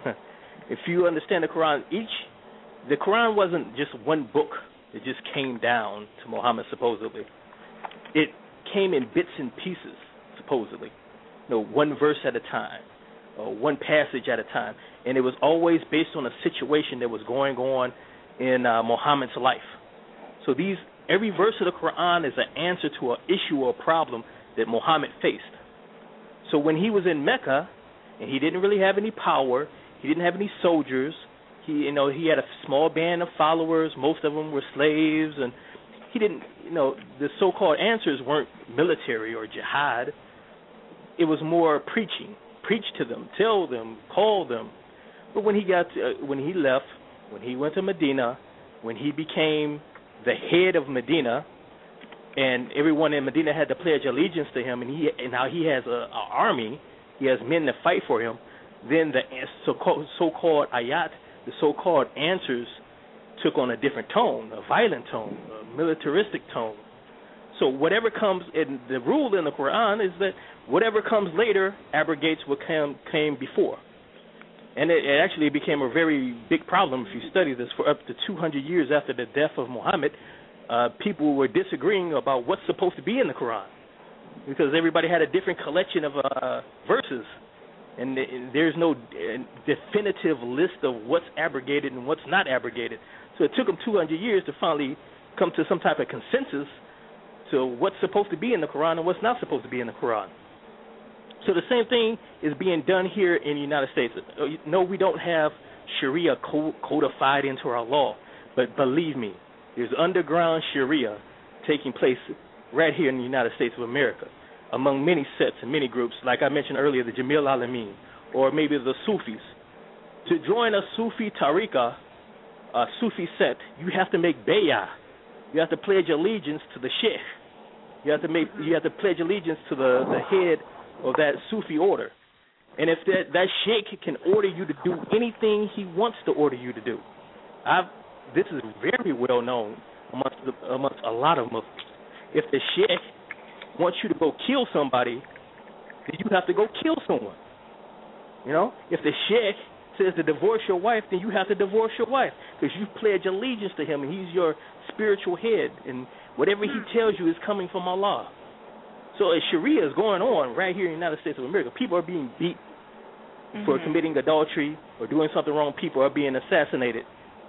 If you understand the Quran, each the Quran wasn't just one book that just came down to Muhammad supposedly. It came in bits and pieces supposedly, you know, one verse at a time, or one passage at a time, and it was always based on a situation that was going on in uh, Muhammad's life. So these every verse of the Quran is an answer to an issue or problem that Muhammad faced. So when he was in Mecca, and he didn't really have any power, he didn't have any soldiers. He, you know, he had a small band of followers. Most of them were slaves, and he didn't, you know, the so-called answers weren't military or jihad. It was more preaching. Preach to them, tell them, call them. But when he got, to, uh, when he left, when he went to Medina, when he became the head of Medina, and everyone in Medina had to pledge allegiance to him, and he, and now he has a, a army, he has men to fight for him. Then the so-called, so-called ayat, the so-called answers, took on a different tone, a violent tone, a militaristic tone. So whatever comes in the rule in the Quran is that whatever comes later abrogates what came, came before. And it, it actually became a very big problem if you study this. For up to two hundred years after the death of Muhammad, uh, people were disagreeing about what's supposed to be in the Quran because everybody had a different collection of uh, verses. And there's no definitive list of what's abrogated and what's not abrogated. So it took them two hundred years to finally come to some type of consensus to what's supposed to be in the Quran and what's not supposed to be in the Quran. So the same thing is being done here in the United States. No, we don't have Sharia codified into our law, but believe me, there's underground Sharia taking place right here in the United States of America, among many sets and many groups, like I mentioned earlier, the Jamil Alameen, or maybe the Sufis. To join a Sufi tariqah, a Sufi set, you have to make bay'ah. You have to pledge allegiance to the sheikh. You have to make, you have to pledge allegiance to the, the head of that Sufi order. And if that, that sheikh can order you to do anything he wants to order you to do, I've, this is very well known amongst, the, amongst a lot of Muslims. If the sheikh wants you to go kill somebody, then you have to go kill someone. You know, if the sheikh says to divorce your wife, then you have to divorce your wife because you pledge allegiance to him and he's your spiritual head, and whatever he tells you is coming from Allah. So as Sharia is going on right here in the United States of America, people are being beat mm-hmm. for committing adultery or doing something wrong. People are being assassinated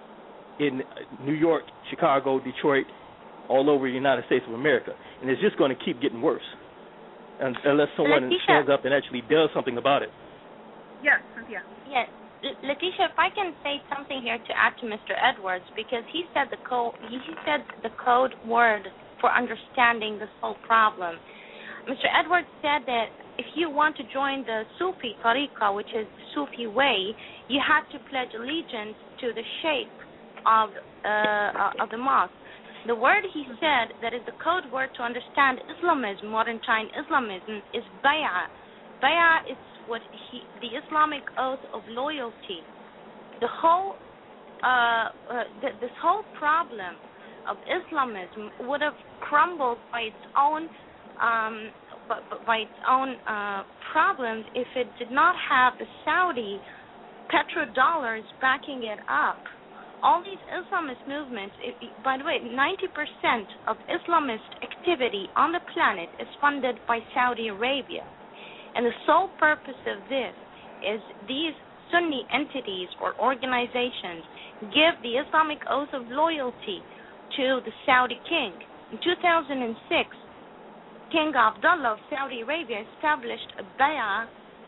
in New York, Chicago, Detroit, all over the United States of America. And it's just going to keep getting worse unless someone Letitia. stands up and actually does something about it. Yes, yeah. Yes. Letitia, if I can say something here to add to Mister Edwards, because he said the code, he said the code word for understanding this whole problem. Mister Edwards said that if you want to join the Sufi tariqah, which is the Sufi way, you have to pledge allegiance to the sheikh of uh, of the mosque. The word he said that is the code word to understand Islamism, modern time Islamism, is bay'ah. Bay'ah is what he, the Islamic oath of loyalty. The whole, uh, uh, th- this whole problem of Islamism would have crumbled by its own, um, by, by its own uh, problems if it did not have the Saudi petrodollars backing it up. All these Islamist movements, it, by the way, ninety percent of Islamist activity on the planet is funded by Saudi Arabia. And the sole purpose of this is these Sunni entities or organizations give the Islamic oath of loyalty to the Saudi king. In two thousand six, King Abdullah of Saudi Arabia established a bay'ah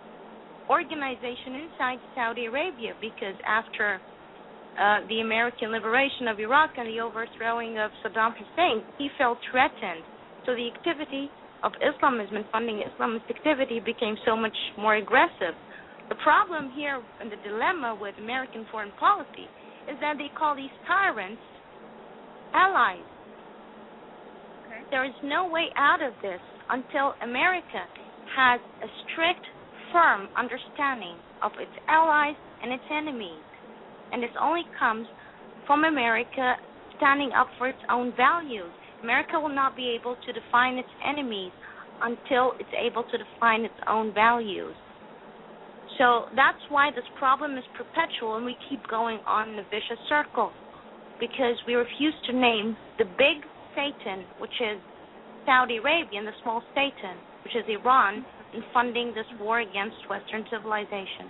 organization inside Saudi Arabia because after uh, the American liberation of Iraq and the overthrowing of Saddam Hussein, he felt threatened. So the activity of Islamism and funding Islamist activity became so much more aggressive. The problem here and the dilemma with American foreign policy is that they call these tyrants allies. Okay. There is no way out of this until America has a strict, firm understanding of its allies and its enemies. And this only comes from America standing up for its own values. America will not be able to define its enemies until it's able to define its own values. So that's why this problem is perpetual, and we keep going on in a vicious circle, because we refuse to name the big Satan, which is Saudi Arabia, and the small Satan, which is Iran, in funding this war against Western civilization.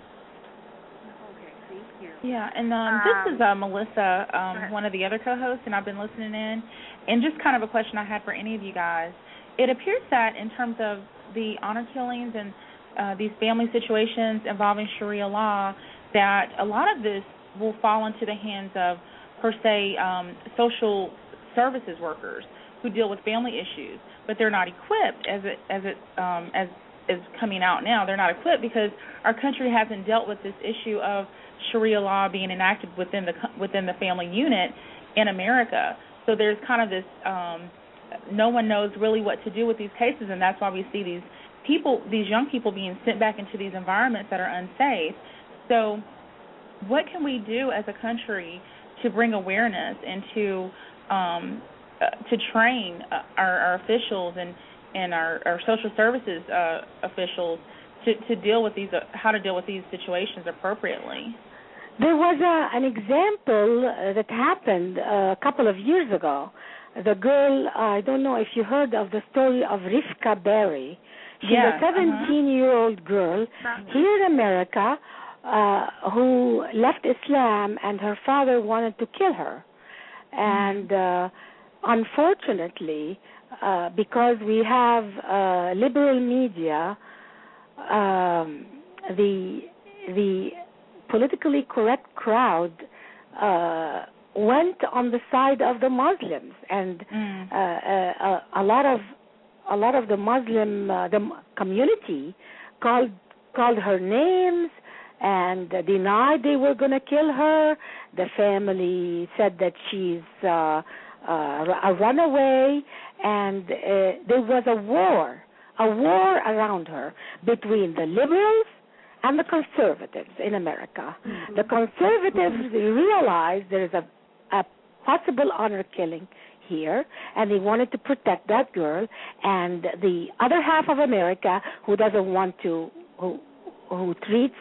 Yeah, and um, this is uh, Melissa, um, one of the other co-hosts, and I've been listening in. And just kind of a question I had for any of you guys. It appears that in terms of the honor killings and uh, these family situations involving Sharia law, that a lot of this will fall into the hands of, per se, um, social services workers who deal with family issues, but they're not equipped as it as it um, as is coming out now. They're not equipped because our country hasn't dealt with this issue of Sharia law being enacted within the within the family unit in America. So there's kind of this, um, no one knows really what to do with these cases, and that's why we see these people, these young people being sent back into these environments that are unsafe. So what can we do as a country to bring awareness and to um, uh, to train uh, our, our officials and, and our, our social services uh, officials to, to deal with these, uh, how to deal with these situations appropriately? There was a, an example uh, that happened uh, a couple of years ago. The girl, uh, I don't know if you heard of the story of Rifka Berry. She's yes, a seventeen-year-old uh-huh. girl here in America uh, who left Islam, and her father wanted to kill her. And uh, unfortunately, uh, because we have uh, liberal media, um, the the politically correct crowd uh, went on the side of the Muslims, and mm. uh, uh, a lot of a lot of the Muslim uh, the community called called her names and denied they were going to kill her. The family said that she's uh, uh, a runaway, and uh, there was a war, a war around her between the liberals and the conservatives in America. Mm-hmm. The conservatives realized there is a, a possible honor killing here, and they wanted to protect that girl. And the other half of America, who doesn't want to, who who treats,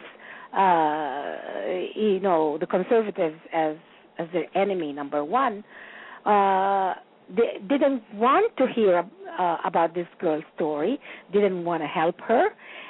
uh, you know, the conservatives as as their enemy number one, uh, they didn't want to hear uh, about this girl's story. Didn't want to help her.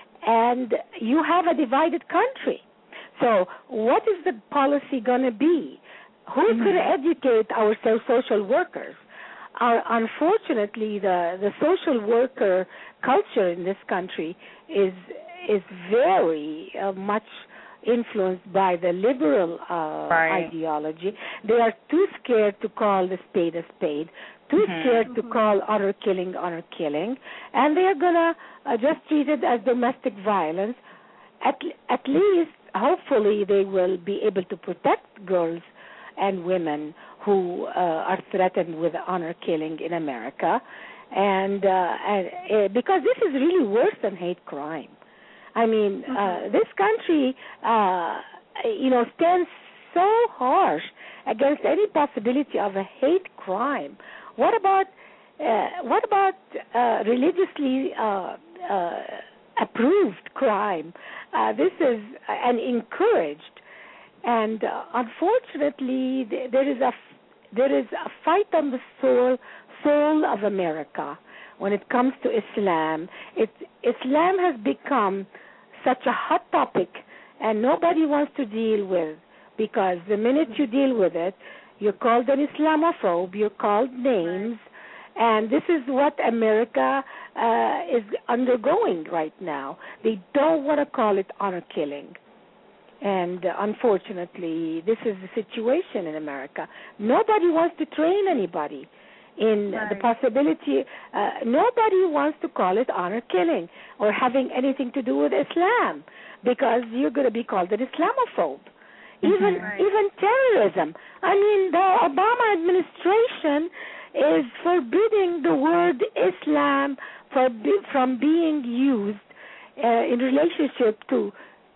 And you have a divided country. So what is the policy going to be? Who's mm-hmm. going to educate our social workers? Our, unfortunately, the, the social worker culture in this country is is very uh, much influenced by the liberal uh, right. ideology. They are too scared to call the spade a spade, too mm-hmm. scared to call honor killing honor killing, and they are going to uh, just treat it as domestic violence. At, at least, hopefully, they will be able to protect girls and women who uh, are threatened with honor killing in America, and, uh, and uh, because this is really worse than hate crime. I mean, mm-hmm. uh, this country, uh, you know, stands so harsh against any possibility of a hate crime. What about uh, what about uh, religiously uh, uh, approved crime? Uh, this is and encouraged, and uh, unfortunately, th- there is a there is a fight on the soul soul of America when it comes to Islam. It, Islam has become such a hot topic, and nobody wants to deal with, because the minute you deal with it, you're called an Islamophobe, you're called names, and this is what America uh, is undergoing right now. They don't want to call it honor killing. And uh, unfortunately, this is the situation in America. Nobody wants to train anybody in right. the possibility. Uh, nobody wants to call it honor killing or having anything to do with Islam, because you're going to be called an Islamophobe. Even right. even terrorism. I mean, the Obama administration is forbidding the word Islam for, from being used uh, in relationship to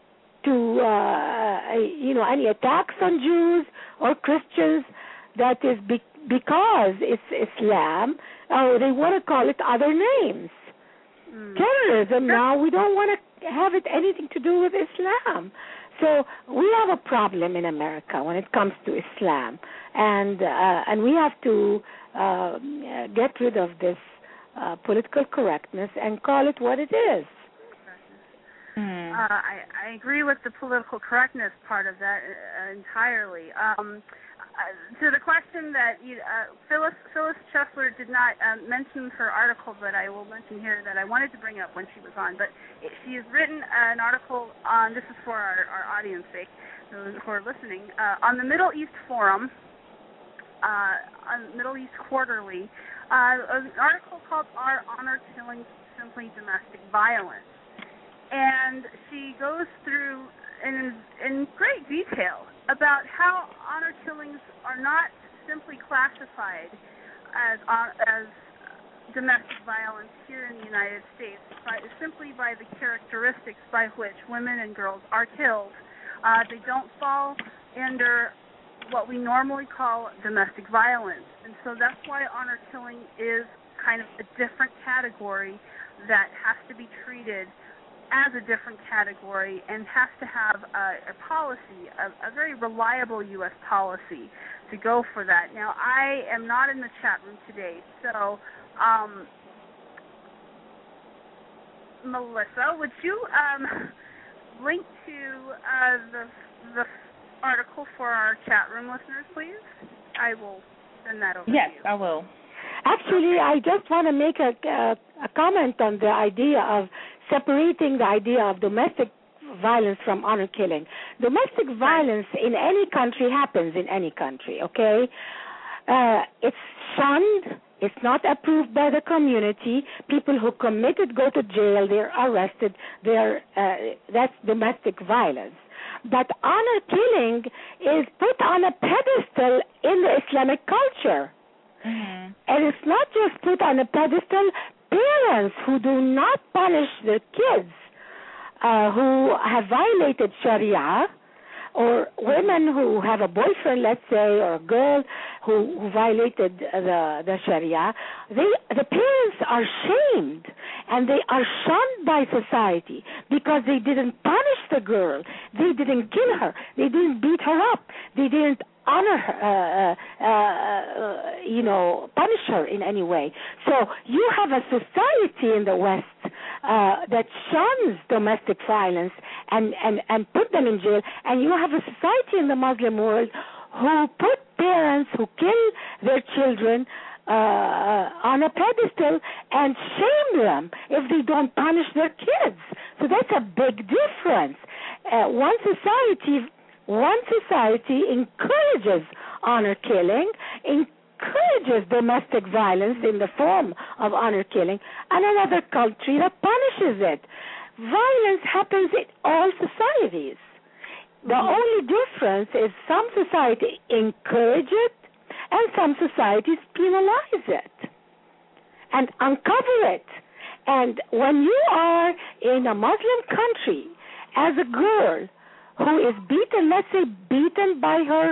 to uh, you know any attacks on Jews or Christians that is be, because it's Islam, oh, they want to call it other names. Mm. Terrorism now, we don't want to have it anything to do with Islam. So we have a problem in America when it comes to Islam, and uh, and we have to uh, get rid of this uh, political correctness and call it what it is. Mm. Uh, I, I agree with the political correctness part of that uh, entirely. Um, uh, to the question that you, uh, Phyllis, Phyllis Chesler did not uh, mention her article, but I will mention here that I wanted to bring up when she was on. But it, she has written an article on, this is for our, our audience sake, those who are listening, uh, on the Middle East Forum, uh, on Middle East Quarterly, uh, an article called Are Honor Killings Simply Domestic Violence? And she goes through in, in great detail about how honor killings are not simply classified as uh, as domestic violence here in the United States, by, simply by the characteristics by which women and girls are killed. Uh, they don't fall under what we normally call domestic violence. And so that's why honor killing is kind of a different category that has to be treated as a different category and has to have a, a policy, a, a very reliable U S policy to go for that. Now, I am not in the chat room today, so um, Melissa, would you um, link to uh, the the article for our chat room listeners, please? I will send that over yes, to you. Yes, I will. Actually, I just want to make a, a, a comment on the idea of separating the idea of domestic violence from honor killing. Domestic violence in any country happens in any country, okay? Uh, it's shunned. It's not approved by the community. People who commit it go to jail. They're arrested. They're, uh, that's domestic violence. But honor killing is put on a pedestal in the Islamic culture. Mm-hmm. And it's not just put on a pedestal. Parents who do not punish their kids uh, who have violated Sharia, or women who have a boyfriend, let's say, or a girl who, who violated the, the Sharia, they, the parents are shamed and they are shunned by society because they didn't punish the girl, they didn't kill her, they didn't beat her up, they didn't honor her, uh, uh, uh, you know, punish her in any way. So you have a society in the West uh, that shuns domestic violence and, and, and put them in jail, and you have a society in the Muslim world who put parents who kill their children uh, on a pedestal and shame them if they don't punish their kids. So that's a big difference. Uh, one society One society encourages honor killing, encourages domestic violence in the form of honor killing, and another country that punishes it. Violence happens in all societies. The mm-hmm. only difference is some society encourage it and some societies penalize it and uncover it. And when you are in a Muslim country as a girl who is beaten, let's say beaten by her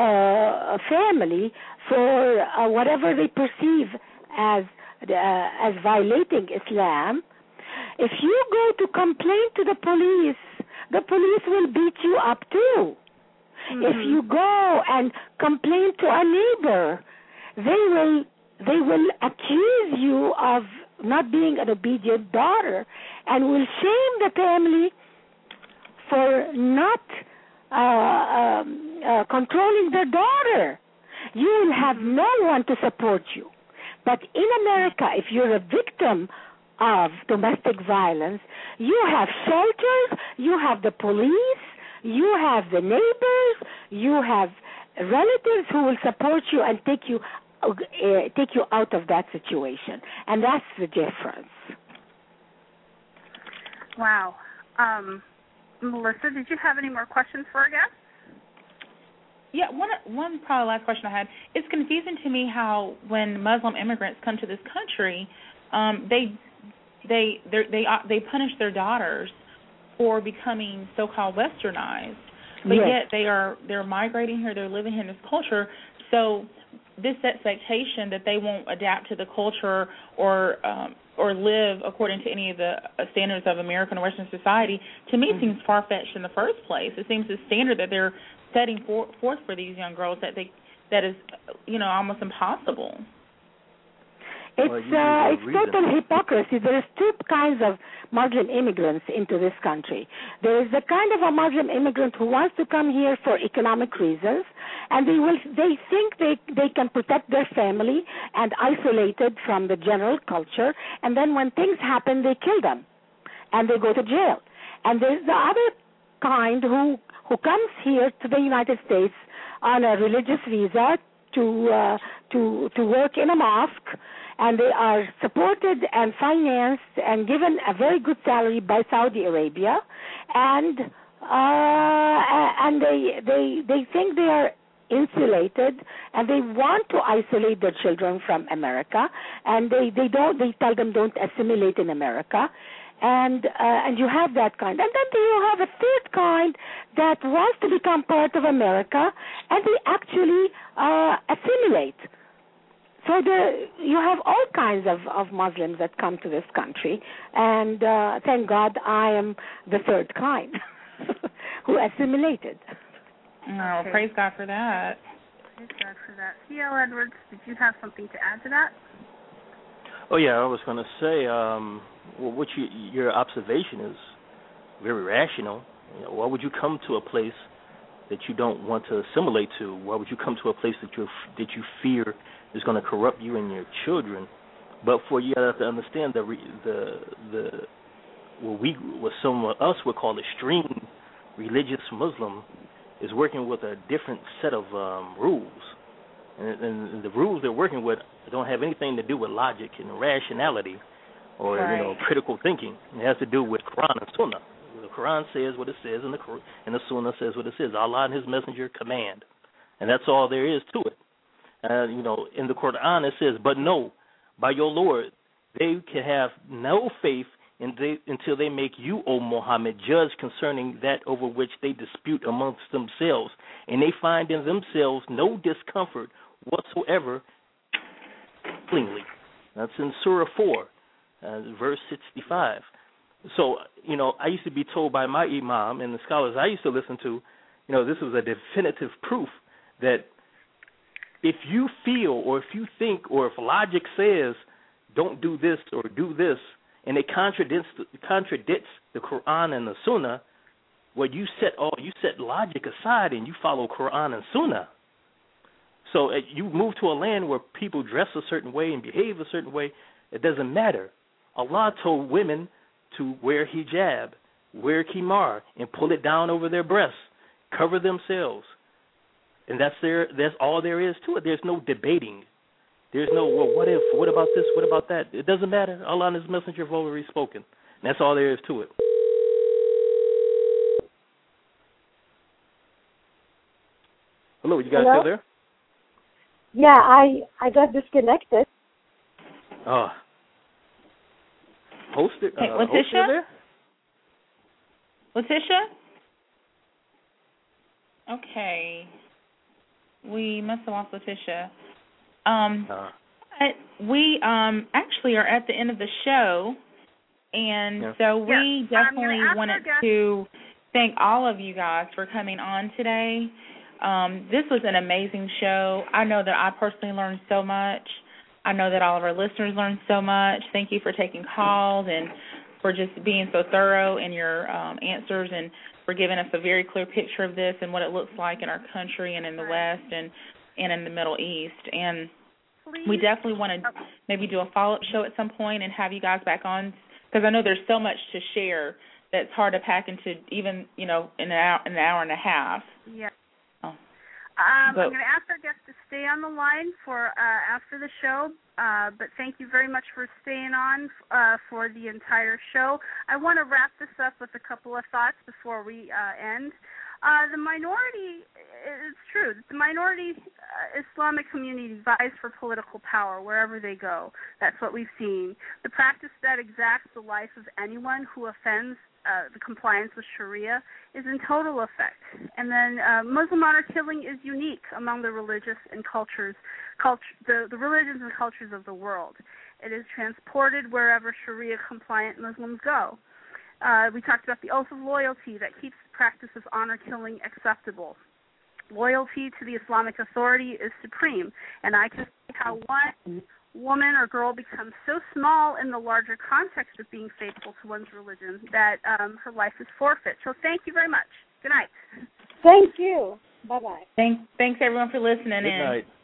uh, family for uh, whatever they perceive as uh, as violating Islam, if you go to complain to the police, the police will beat you up too. Mm-hmm. If you go and complain to a neighbor, they will they will accuse you of not being an obedient daughter and will shame the family for not uh, um, uh, controlling their daughter. You will have no one to support you. But in America, if you're a victim of domestic violence, you have shelters, you have the police, you have the neighbors, you have relatives who will support you and take you uh, take you out of that situation. And that's the difference. Wow. Um, Melissa, did you have any more questions for our guests? Yeah, one one probably last question I had. It's confusing to me how when Muslim immigrants come to this country, um, they they they uh, they punish their daughters for becoming so-called westernized, but yes. yet they are they're migrating here, they're living here in this culture. So this expectation that they won't adapt to the culture or um, or live according to any of the standards of American or Western society, to me mm-hmm. seems far-fetched in the first place. It seems the standard that they're setting for, forth for these young girls that they that is, you know, almost impossible. It's uh, it's total hypocrisy. There is two kinds of Muslim immigrants into this country. There is the kind of a Muslim immigrant who wants to come here for economic reasons, and they will they think they they can protect their family and isolated from the general culture. And then when things happen, they kill them, and they go to jail. And there's the other kind who who comes here to the United States on a religious visa to uh, to to work in a mosque. And they are supported and financed and given a very good salary by Saudi Arabia, and uh, and they they they think they are insulated, and they want to isolate their children from America, and they, they don't they tell them don't assimilate in America, and uh, and you have that kind, and then you have a third kind that wants to become part of America, and they actually uh, assimilate. So the, you have all kinds of, of Muslims that come to this country, and uh, thank God I am the third kind who assimilated. Oh, okay. Praise God for that. Praise God for that. C L. Edwards, did you have something to add to that? Oh, yeah, I was going to say, um, well, what you, your observation is very rational. You know, why would you come to a place that you don't want to assimilate to? Why would you come to a place that you that you fear is going to corrupt you and your children? But for you have to understand the the the what we what some of us would call extreme religious Muslim is working with a different set of um, rules, and, and the rules they're working with don't have anything to do with logic and rationality or right. you know critical thinking. It has to do with Quran and Sunnah. The Quran says what it says, and the and the Sunnah says what it says. Allah and His Messenger command, and that's all there is to it. Uh, you know, in the Quran it says, "But no, by your Lord, they can have no faith in they, until they make you, O Muhammad, judge concerning that over which they dispute amongst themselves, and they find in themselves no discomfort whatsoever." Cleanly, that's in Surah four, uh, verse sixty-five. So, you know, I used to be told by my imam and the scholars I used to listen to, you know, this was a definitive proof that if you feel or if you think or if logic says don't do this or do this, and it contradicts contradicts the Quran and the Sunnah, well, you set all you set logic aside and you follow Quran and Sunnah. So uh, you move to a land where people dress a certain way and behave a certain way. It doesn't matter. Allah told women to wear hijab, wear khimar, and pull it down over their breasts, cover themselves. And that's their, that's all there is to it. There's no debating. There's no, well, what if, what about this, what about that? It doesn't matter. Allah and His Messenger have already spoken. And that's all there is to it. Hello, you guys Hello? still there? Yeah, I, I got disconnected. Oh. Host it, hey, uh, Letitia? host it there? Letitia? Okay. We must have lost Letitia. Um, uh, but we um, actually are at the end of the show, and yeah. so we yeah. definitely um, wanted to thank all of you guys for coming on today. Um, this was an amazing show. I know that I personally learned so much. I know that all of our listeners learned so much. Thank you for taking calls and for just being so thorough in your um, answers and for giving us a very clear picture of this and what it looks like in our country and in the West and, and in the Middle East. And Please. we definitely want to maybe do a follow-up show at some point and have you guys back on, because I know there's so much to share that's hard to pack into even, you know, in an hour, in an hour and a half. Yeah. Oh. Um, but, I'm going to ask our guests to stay on the line for uh, after the show, uh, but thank you very much for staying on uh, for the entire show. I want to wrap this up with a couple of thoughts before we uh, end. Uh, the minority, it's true, the minority uh, Islamic community vies for political power wherever they go. That's what we've seen. The practice that exacts the life of anyone who offends uh, the compliance with Sharia is in total effect. And then uh, Muslim honor killing is unique among the religious and cultures, culture, the, the religions and cultures of the world. It is transported wherever Sharia-compliant Muslims go. Uh, we talked about the oath of loyalty that keeps the practice of honor killing acceptable. Loyalty to the Islamic authority is supreme, and I can see how one woman or girl becomes so small in the larger context of being faithful to one's religion that um, her life is forfeit. So thank you very much. Good night. Thank you. Bye-bye. Thanks, thanks everyone for listening Good in. night.